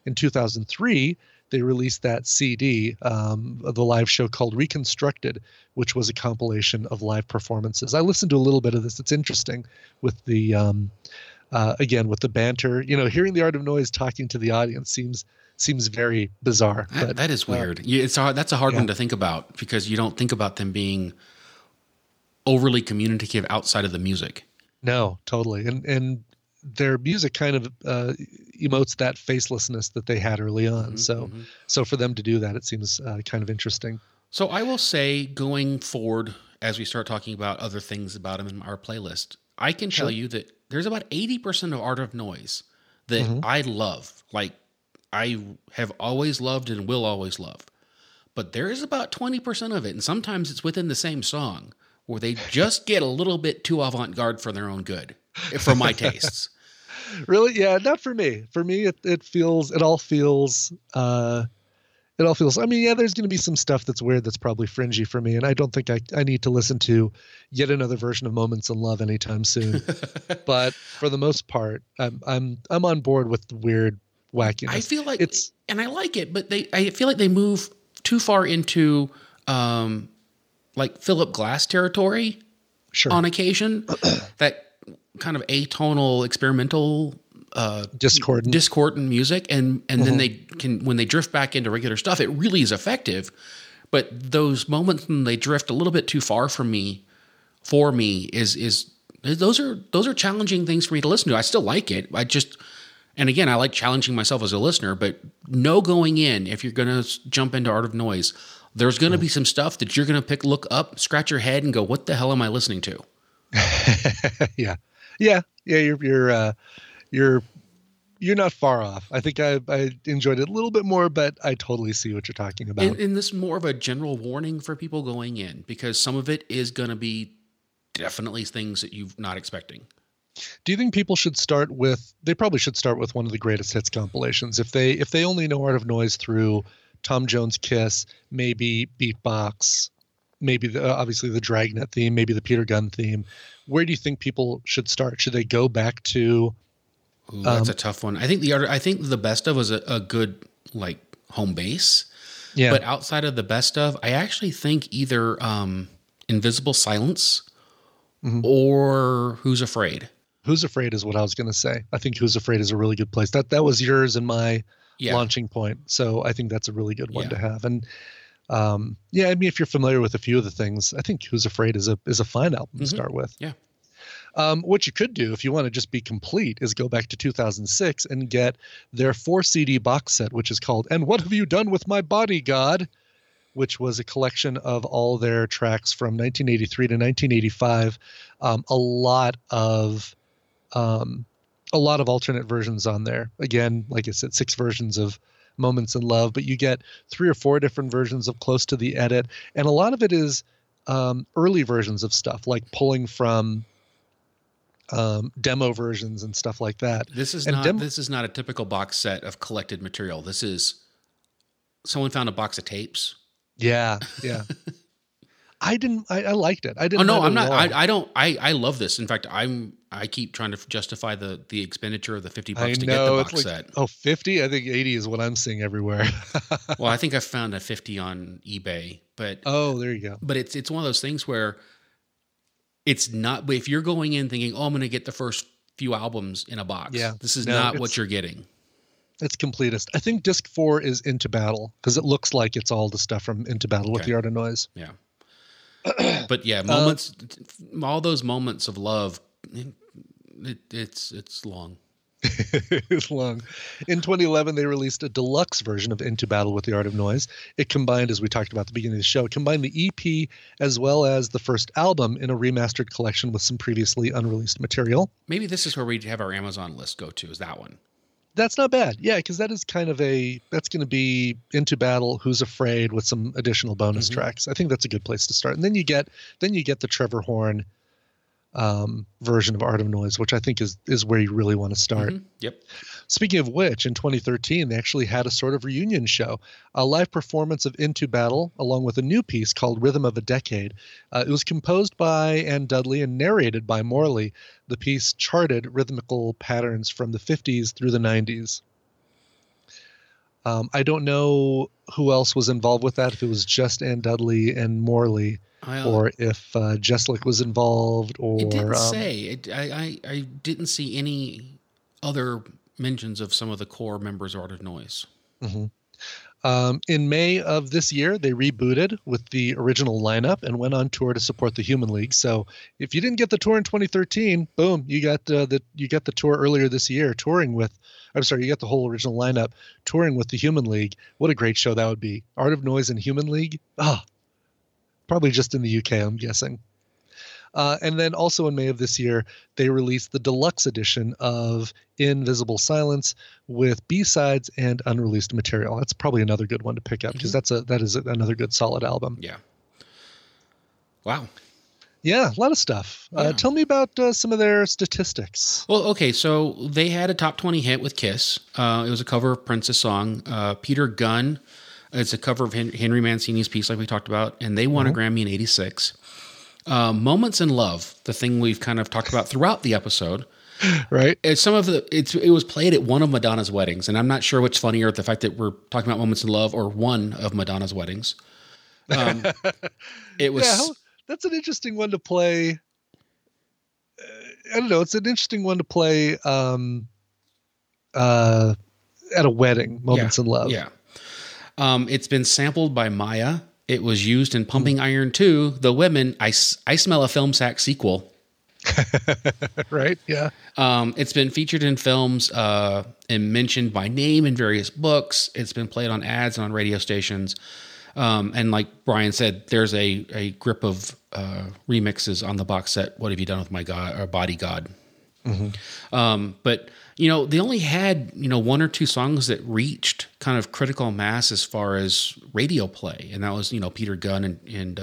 In 2003, they released that CD of the live show called Reconstructed, which was a compilation of live performances. I listened to a little bit of this. It's interesting with the, again, with the banter. Hearing the Art of Noise talking to the audience seems very bizarre. That is weird. That's a hard one to think about, because you don't think about them being overly communicative outside of the music. No, totally. And their music kind of emotes that facelessness that they had early on. So for them to do that, it seems kind of interesting. So I will say, going forward, as we start talking about other things about them in our playlist, I can tell you that there's about 80% of Art of Noise that I love. Like, I have always loved and will always love. But there is about 20% of it, and sometimes it's within the same song, where they just get a little bit too avant-garde for their own good, for my tastes. Really? Yeah, not for me. For me, it all feels, I mean, yeah, there's going to be some stuff that's weird that's probably fringy for me, and I don't think I need to listen to yet another version of Moments in Love anytime soon. But for the most part, I'm on board with the weird wackiness. I feel like and I like it, but I feel like they move too far into like Philip Glass territory on occasion. That kind of atonal, experimental, discordant music, and then they can, when they drift back into regular stuff, it really is effective. But those moments when they drift a little bit too far from me, is those are challenging things for me to listen to. I still like it. And again, I like challenging myself as a listener, but know going in, if you're going to jump into Art of Noise, there's going to be some stuff that you're going to look up, scratch your head, and go, "What the hell am I listening to?" Yeah. You're not far off. I think I enjoyed it a little bit more, but I totally see what you're talking about. And this is more of a general warning for people going in, because some of it is going to be definitely things that you're not expecting. Do you think people should start with? They probably should start with one of the greatest hits compilations. If they only know Art of Noise through Tom Jones' Kiss, maybe Beatbox, maybe obviously the Dragnet theme, maybe the Peter Gunn theme. Where do you think people should start? Should they go back to? Ooh, that's a tough one. I think the best of was a good like home base. Yeah. But outside of the best of, I actually think either Invisible Silence or Who's Afraid. Who's Afraid is what I was going to say. I think Who's Afraid is a really good place. That was yours and my launching point. So I think that's a really good one to have. And I mean, if you're familiar with a few of the things, I think Who's Afraid is a fine album to start with. Yeah. What you could do if you want to just be complete is go back to 2006 and get their 4 CD box set, which is called "And What Have You Done With My Body, God?", which was a collection of all their tracks from 1983 to 1985. A lot of alternate versions on there. Again, like I said, 6 versions of Moments in Love, but you get 3 or 4 different versions of Close to the Edit, and a lot of it is early versions of stuff, like pulling from demo versions and stuff like that. This is not a typical box set of collected material. This is someone found a box of tapes. Yeah. I liked it. I didn't. Oh no, I'm not. I love this. In fact, I keep trying to justify the expenditure of the $50 to get the box set. Oh, 50? I think 80 is what I'm seeing everywhere. Well, I think I found a 50 on eBay, but there you go. But it's one of those things where it's not. If you're going in thinking, "Oh, I'm going to get the first few albums in a box," this is not what you're getting. It's completist. I think disc 4 is Into Battle, because it looks like it's all the stuff from Into Battle with the Art of Noise. Yeah. But yeah, all those moments of love, it's long. It's long. In 2011, they released a deluxe version of Into Battle with the Art of Noise. It combined, as we talked about at the beginning of the show, the EP as well as the first album in a remastered collection with some previously unreleased material. Maybe this is where we have our Amazon list go to, is that one. That's not bad. Yeah, because that is kind of that's going to be Into Battle, Who's Afraid, with some additional bonus tracks. I think that's a good place to start. And then you get the Trevor Horn version of Art of Noise, which I think is where you really want to start. Yep. Speaking of which, in 2013, they actually had a sort of reunion show, a live performance of Into Battle, along with a new piece called Rhythm of a Decade. It was composed by Ann Dudley and narrated by Morley. The piece charted rhythmical patterns from the 50s through the 90s. I don't know who else was involved with that, if it was just Ann Dudley and Morley, or if Jeslick was involved. Or it didn't say. I didn't see any other mentions of some of the core members of Art of Noise. Mm-hmm. In May of this year, they rebooted with the original lineup and went on tour to support the Human League. So if you didn't get the tour in 2013, boom, you got the tour earlier this year, you got the whole original lineup touring with the Human League. What a great show that would be. Art of Noise and Human League. Probably just in the UK, I'm guessing. And then also in May of this year, they released the deluxe edition of Invisible Silence with B-sides and unreleased material. That's probably another good one to pick up, because that is another good solid album. Yeah. Wow. Yeah, a lot of stuff. Tell me about some of their statistics. Well, okay, so they had a top 20 hit with Kiss. It was a cover of Prince's song. Peter Gunn, it's a cover of Henry Mancini's piece, like we talked about, and they won a Grammy in '86. Moments in Love, the thing we've kind of talked about throughout the episode, right? It was played at one of Madonna's weddings, and I'm not sure which funnier, the fact that we're talking about Moments in Love or one of Madonna's weddings. It was. Yeah, that's an interesting one to play. I don't know. It's an interesting one to play at a wedding. Moments in Love. Yeah. It's been sampled by Maya. It was used in Pumping Iron 2, The Women, I Smell a Film Sack sequel. Right, yeah. It's been featured in films and mentioned by name in various books. It's been played on ads and on radio stations. And like Brian said, there's a grip of remixes on the box set, What Have You Done With My God, or Body God. Mm-hmm. But, they only had, one or two songs that reached kind of critical mass as far as radio play. And that was, Peter Gunn and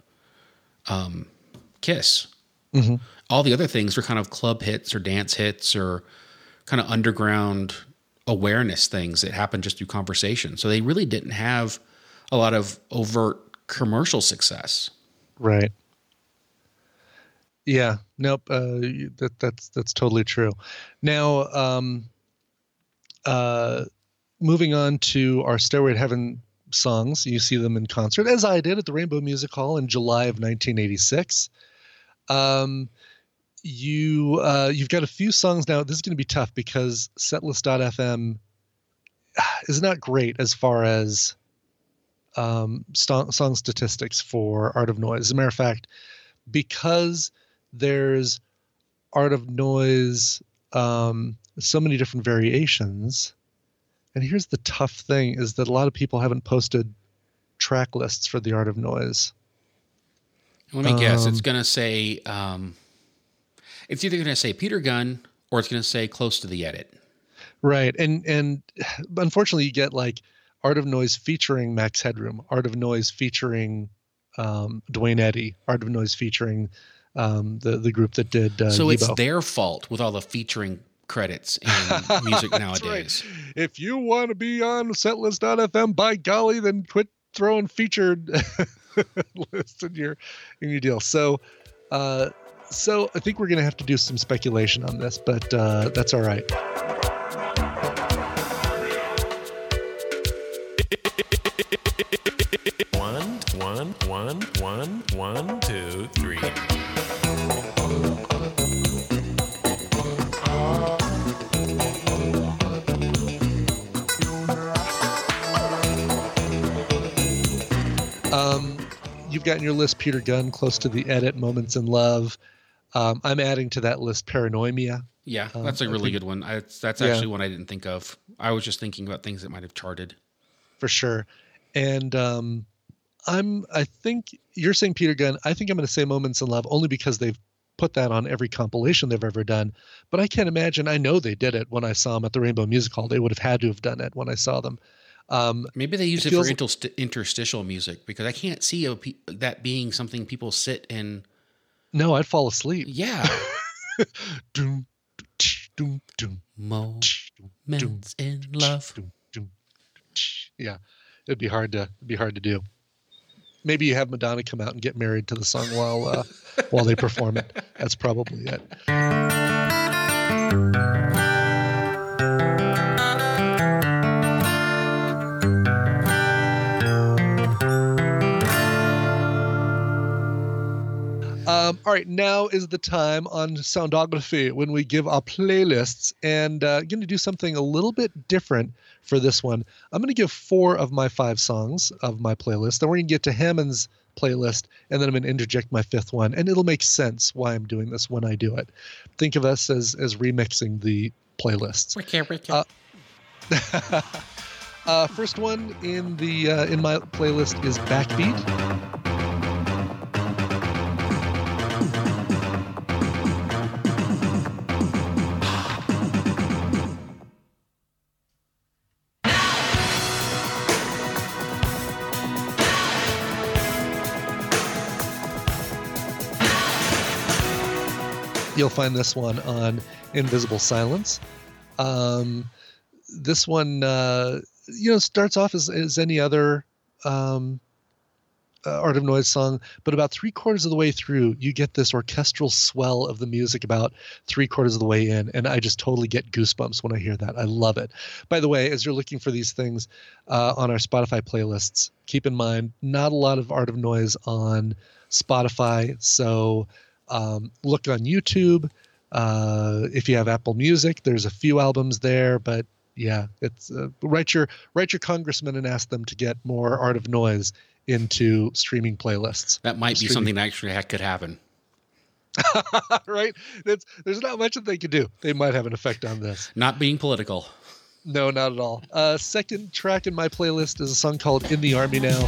Kiss. Mm-hmm. All the other things were kind of club hits or dance hits or kind of underground awareness things that happened just through conversation. So they really didn't have a lot of overt commercial success. Right. Yeah. Nope. That's totally true. Now, moving on to our Stairway to Heaven songs, you see them in concert, as I did at the Rainbow Music Hall in July of 1986. You've got a few songs now. This is going to be tough because Setlist.fm is not great as far as song statistics for Art of Noise. As a matter of fact, because there's Art of Noise, so many different variations. And here's the tough thing, is that a lot of people haven't posted track lists for the Art of Noise. Let me guess. It's going to say, it's either going to say Peter Gunn or it's going to say Close to the Edit. Right. And unfortunately you get like Art of Noise featuring Max Headroom, Art of Noise featuring Dwayne Eddy, Art of Noise featuring the group that did so Yibo. It's their fault with all the featuring credits in music nowadays. Right. If you want to be on Setlist.fm, by golly, then quit throwing featured lists in your deal. So I think we're going to have to do some speculation on this, but that's all right. One, two, three. You've got in your list Peter Gunn, Close to the Edit, Moments in Love. I'm adding to that list Paranoia. Yeah, that's a really good one. That's actually one I didn't think of. I was just thinking about things that might have charted. For sure. And I think you're saying Peter Gunn. I think I'm going to say Moments in Love only because they've put that on every compilation they've ever done. But I can't imagine. I know they did it when I saw them at the Rainbow Music Hall. They would have had to have done it when I saw them. Maybe they use it for interstitial music, because I can't see that being something people sit and. No, I'd fall asleep. Yeah. Doom, doom, doom. Moments in Love. Yeah, it'd be hard to do. Maybe you have Madonna come out and get married to the song while they perform it. That's probably it. All right, now is the time on Soundography when we give our playlists, and I'm going to do something a little bit different for this one. I'm going to give 4 of my 5 songs of my playlist. Then we're going to get to Hammond's playlist, and then I'm going to interject my 5th one, and it'll make sense why I'm doing this when I do it. Think of us as remixing the playlists. First one in my playlist is Backbeat. You'll find this one on Invisible Silence. This one, starts off as any other Art of Noise song, but about 3/4 of the way through, you get this orchestral swell of the music about 3/4 of the way in, and I just totally get goosebumps when I hear that. I love it. By the way, as you're looking for these things on our Spotify playlists, keep in mind, not a lot of Art of Noise on Spotify, so look on YouTube. If you have Apple Music, there's a few albums there, but yeah, it's write your congressman and ask them to get more Art of Noise into streaming playlists. That might be something that actually could happen. Right? There's not much that they could do. They might have an effect on this. Not being political. No, not at all. Second track in my playlist is a song called In the Army Now.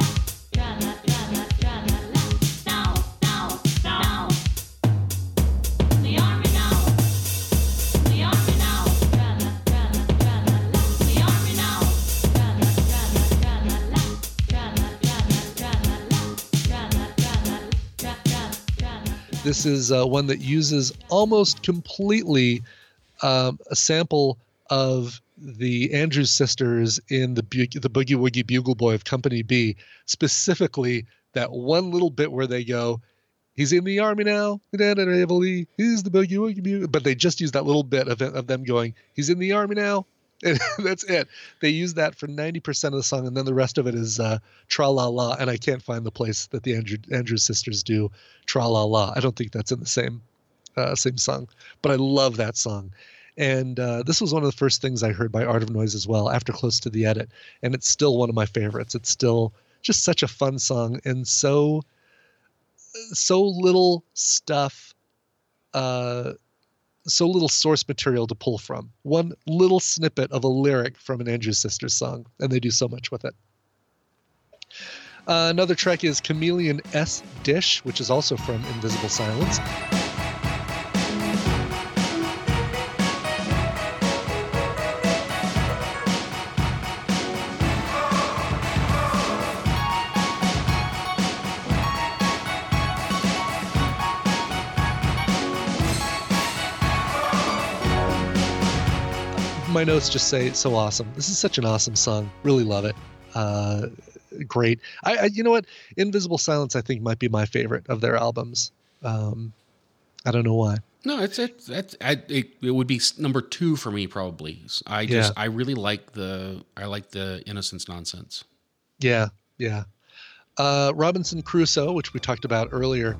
This is one that uses almost completely a sample of the Andrews Sisters in the Boogie Woogie Bugle Boy of Company B, specifically that one little bit where they go, he's in the army now, he's the Boogie Woogie Bugle, but they just use that little bit of them going, he's in the army now, and that's it. They use that for 90% of the song, and then the rest of it is tra-la-la, and I can't find the place that the Andrews Sisters do tra-la-la. I don't think that's in the same song, but I love that song. And this was one of the first things I heard by Art of Noise as well, after Close to the Edit, and it's still one of my favorites. It's still just such a fun song, and so little stuff, so little source material to pull from. One little snippet of a lyric from an Andrews Sisters song, and they do so much with it. Another track is Chameleon S. Dish, which is also from Invisible Silence. My notes just say so awesome. This is such an awesome song. Really love it. Great. I you know what? Invisible Silence I think might be my favorite of their albums. I don't know why. No, it would be number 2 for me probably. I really like the Innocence Nonsense. Yeah. Robinson Crusoe, which we talked about earlier.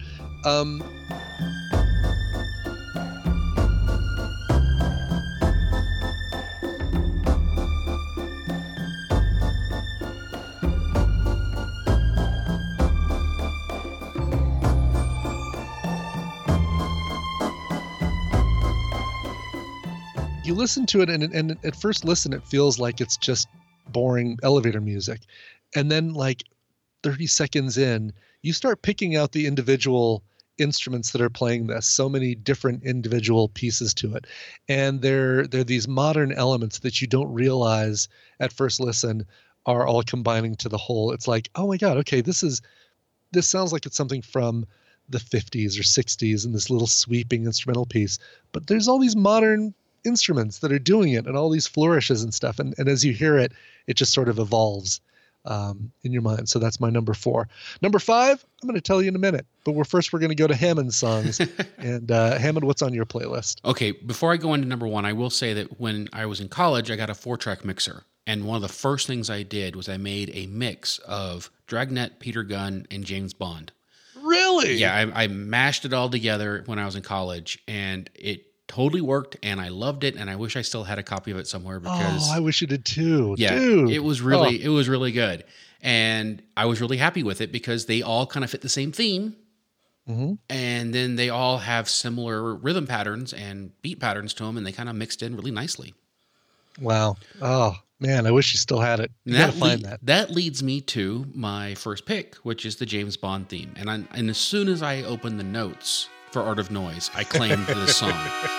You listen to it, and at first listen, it feels like it's just boring elevator music. And then like 30 seconds in, you start picking out the individual instruments that are playing this, so many different individual pieces to it. And they're these modern elements that you don't realize at first listen are all combining to the whole. It's like, oh my God, okay, this sounds like it's something from the 50s or 60s in this little sweeping instrumental piece. But there's all these modern instruments that are doing it and all these flourishes and stuff. And as you hear it, it just sort of evolves in your mind. So that's my number 4. Number 5, I'm going to tell you in a minute. But we're going to go to Hammond's songs. And Hammond, what's on your playlist? Okay, before I go into number 1, I will say that when I was in college, I got a 4-track mixer. And one of the first things I did was I made a mix of Dragnet, Peter Gunn, and James Bond. Really? Yeah, I mashed it all together when I was in college, and it totally worked, and I loved it, and I wish I still had a copy of it somewhere because I wish you did too. yeah, Dude. it was really good, and I was really happy with it because they all kind of fit the same theme, and then they all have similar rhythm patterns and beat patterns to them, and they kind of mixed in really nicely. Wow. Oh man, I wish you still had it. You gotta find that. That leads me to my first pick, which is the James Bond theme, and as soon as I opened the notes for Art of Noise, I claimed this song.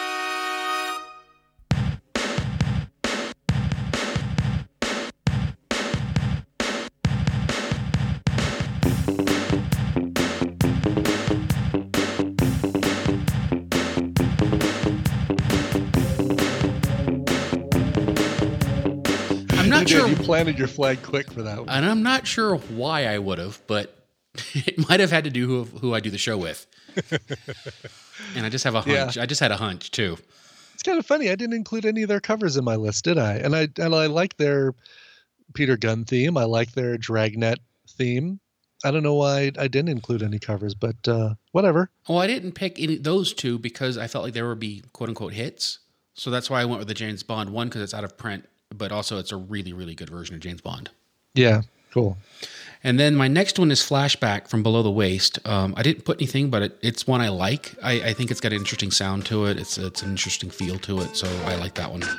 I'm not sure. You planted your flag quick for that one. And I'm not sure why I would have, but it might have had to do who I do the show with. And I just have a hunch. Yeah. I just had a hunch too. It's kind of funny. I didn't include any of their covers in my list, did I? And I like their Peter Gunn theme. I like their Dragnet theme. I don't know why I didn't include any covers, but whatever. Well, I didn't pick those two because I felt like there would be quote unquote hits. So that's why I went with the James Bond one, because it's out of print, but also it's a really, really good version of James Bond. Yeah, cool. And then my next one is Flashback from Below the Waist. I didn't put anything, but it's one I like. I think it's got an interesting sound to it. It's an interesting feel to it, so I like that one.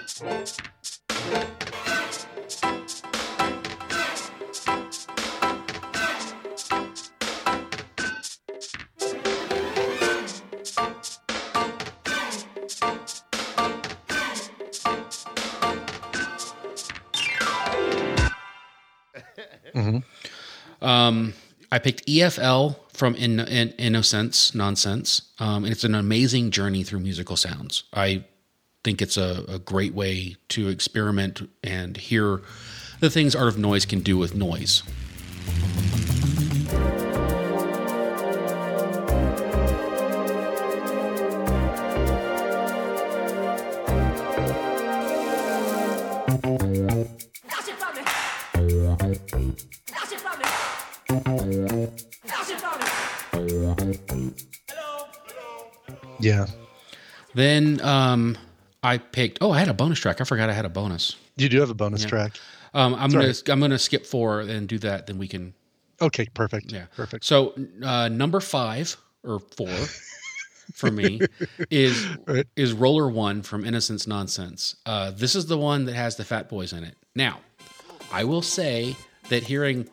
I picked EFL from Innocence Nonsense, and it's an amazing journey through musical sounds. I think it's a great way to experiment and hear the things Art of Noise can do with noise. Yeah. Then I picked. I had a bonus track. I forgot I had a bonus. You do have a bonus track. I'm gonna skip 4 and do that. Then we can. Okay, perfect. Yeah, perfect. So number 5 or 4 for me is Roller 1 from Innocence Nonsense. This is the one that has the Fat Boys in it. Now, I will say that hearing.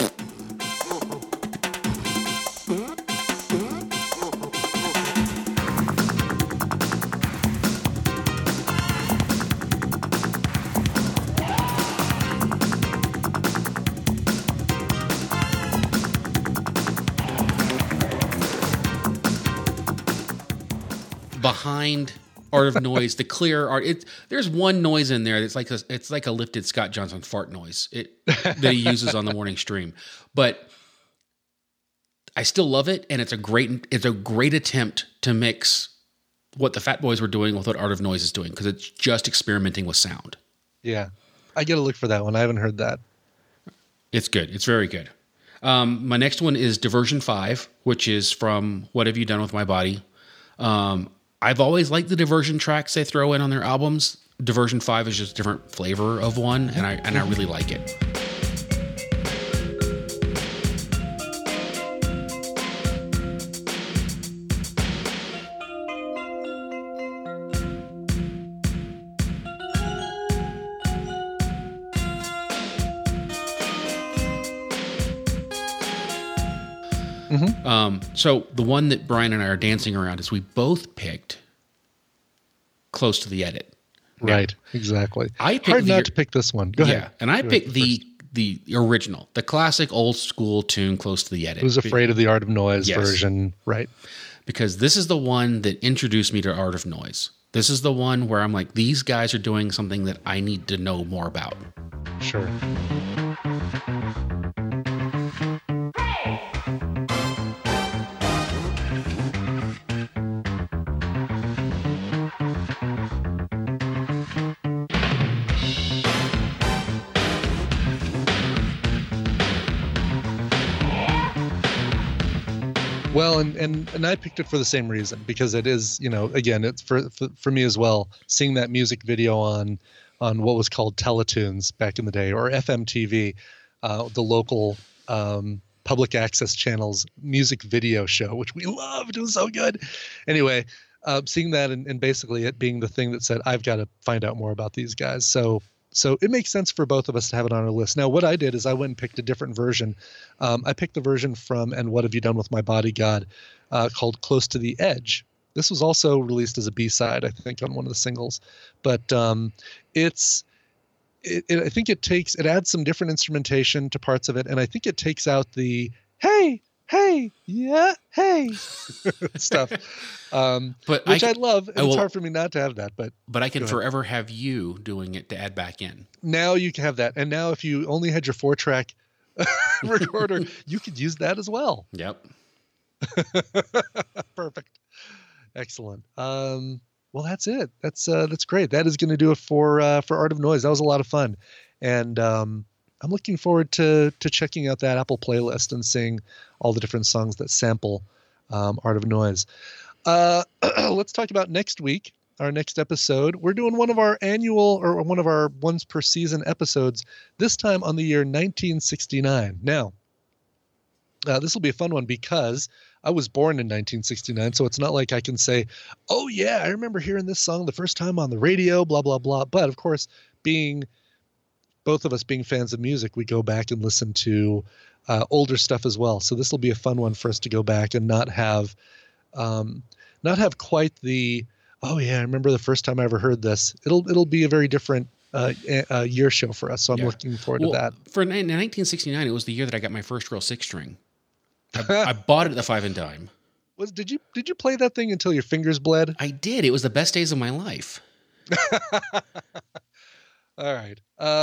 Behind Art of Noise, the clear art. There's one noise in there that's like a lifted Scott Johnson fart noise that he uses on the morning stream, but I still love it, and it's a great attempt to mix what the Fat Boys were doing with what Art of Noise is doing, because it's just experimenting with sound. Yeah, I got to look for that one. I haven't heard that. It's good. It's very good. My next one is Diversion 5, which is from What Have You Done With My Body. I've always liked the Diversion tracks they throw in on their albums. Diversion 5 is just a different flavor of one, and I really like it. So the one that Brian and I are dancing around is we both picked Close to the Edit. Right, exactly. Hard not to pick this one. Go ahead. And I picked the original, the classic old school tune, Close to the Edit. Who's Afraid of the Art of Noise version. Right. Because this is the one that introduced me to Art of Noise. This is the one where I'm like, these guys are doing something that I need to know more about. Sure. Well, and I picked it for the same reason, because it is, again, it's for me as well, seeing that music video on what was called Teletoons back in the day, or FMTV, the local public access channel's music video show, which we loved. It was so good. Anyway, seeing that and basically it being the thing that said, I've got to find out more about these guys. So it makes sense for both of us to have it on our list. Now, what I did is I went and picked a different version. I picked the version from And What Have You Done With My Body, God, called Close to the Edge. This was also released as a B-side, I think, on one of the singles. But I think it adds some different instrumentation to parts of it, and I think it takes out the hey, yeah, hey stuff, which I love. And it's hard for me not to have that, but I can forever have you doing it to add back in. Now you can have that, and now if you only had your 4-track recorder, you could use that as well. Yep. Perfect. Excellent. Well, that's it. That's great. That is going to do it for Art of Noise. That was a lot of fun, and I'm looking forward to checking out that Apple playlist and seeing all the different songs that sample Art of Noise. Let's talk about next week. Our next episode. We're doing one of our annual, or one of our once per season episodes. This time on the year 1969. Now, this will be a fun one because I was born in 1969, so it's not like I can say, oh yeah, I remember hearing this song the first time on the radio, blah, blah, blah. But of course, both of us being fans of music, we go back and listen to older stuff as well. So this will be a fun one for us to go back and not have quite the, oh yeah, I remember the first time I ever heard this. It'll be a very different year show for us. So I'm looking forward to that. For 1969, it was the year that I got my first real 6-string. I bought it at the 5 and Dime. Did you play that thing until your fingers bled? I did. It was the best days of my life. All right.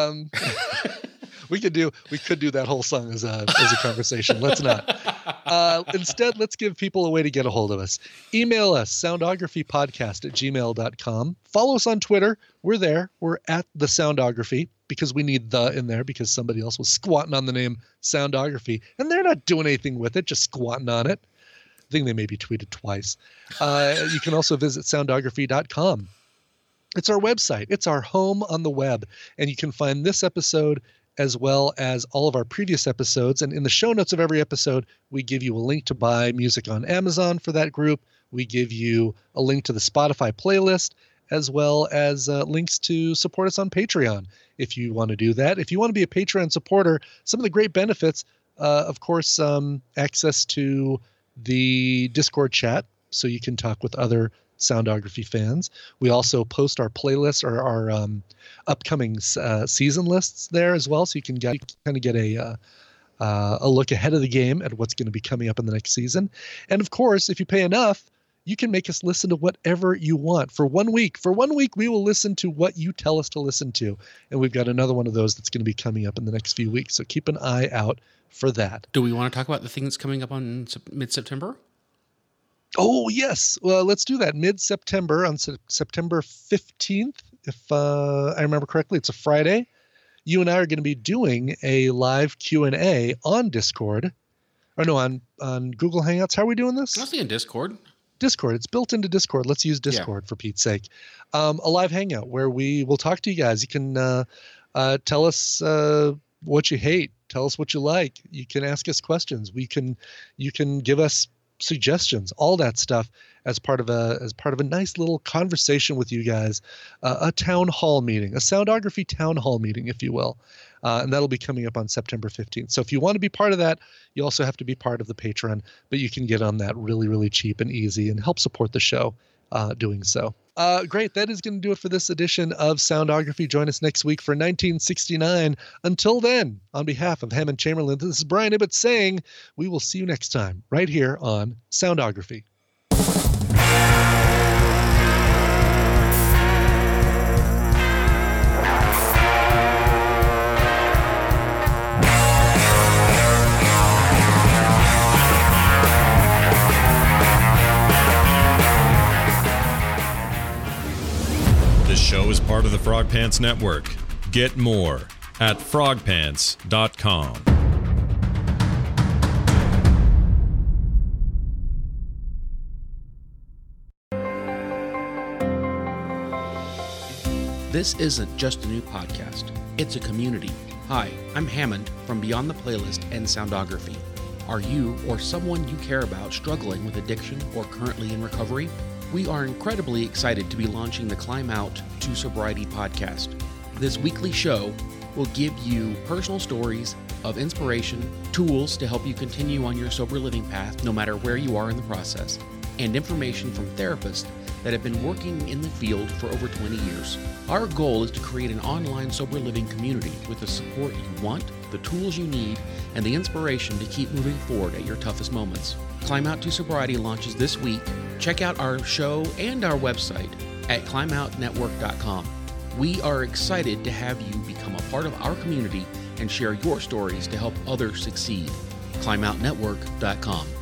We could do that whole song as a conversation. Let's not. Instead, let's give people a way to get a hold of us. Email us, soundographypodcast@gmail.com. Follow us on Twitter. We're there. We're at the Soundography, because we need the in there because somebody else was squatting on the name Soundography, and they're not doing anything with it, just squatting on it. I think they maybe tweeted twice. You can also visit soundography.com. It's our website. It's our home on the web, and you can find this episode as well as all of our previous episodes. And in the show notes of every episode, we give you a link to buy music on Amazon for that group. We give you a link to the Spotify playlist, as well as links to support us on Patreon if you want to do that. If you want to be a Patreon supporter, some of the great benefits, of course, access to the Discord chat, so you can talk with other Soundography fans. We also post our playlists or our upcoming season lists there as well, so you can kind of get a look ahead of the game at what's going to be coming up in the next season. And of course, if you pay enough, you can make us listen to whatever you want for 1 week. For 1 week, we will listen to what you tell us to listen to, and we've got another one of those that's going to be coming up in the next few weeks. So keep an eye out for that. Do we want to talk about the thing that's coming up on mid-September? Oh, yes. Well, let's do that. Mid-September, on September 15th, if I remember correctly. It's a Friday. You and I are going to be doing a live Q&A on Discord. Or no, on Google Hangouts. How are we doing this? I was thinking Discord. Discord. It's built into Discord. Let's use Discord for Pete's sake. A live hangout where we will talk to you guys. You can tell us what you hate. Tell us what you like. You can ask us questions. You can give us suggestions, all that stuff as part of a nice little conversation with you guys, a town hall meeting, a Soundography town hall meeting, if you will. And that'll be coming up on September 15th. So if you want to be part of that, you also have to be part of the Patreon, but you can get on that really, really cheap and easy and help support the show doing so. Great. That is going to do it for this edition of Soundography. Join us next week for 1969. Until then, on behalf of Hammond Chamberlain, this is Brian Ibbott saying we will see you next time right here on Soundography. This show is part of the Frog Pants Network. Get more at frogpants.com. This isn't just a new podcast, it's a community. Hi, I'm Hammond from Beyond the Playlist and Soundography. Are you or someone you care about struggling with addiction or currently in recovery? We are incredibly excited to be launching the Climb Out to Sobriety podcast. This weekly show will give you personal stories of inspiration, tools to help you continue on your sober living path no matter where you are in the process, and information from therapists that have been working in the field for over 20 years. Our goal is to create an online sober living community with the support you want, the tools you need, and the inspiration to keep moving forward at your toughest moments. Climb Out to Sobriety launches this week. Check out our show and our website at climoutnetwork.com. We are excited to have you become a part of our community and share your stories to help others succeed. climoutnetwork.com.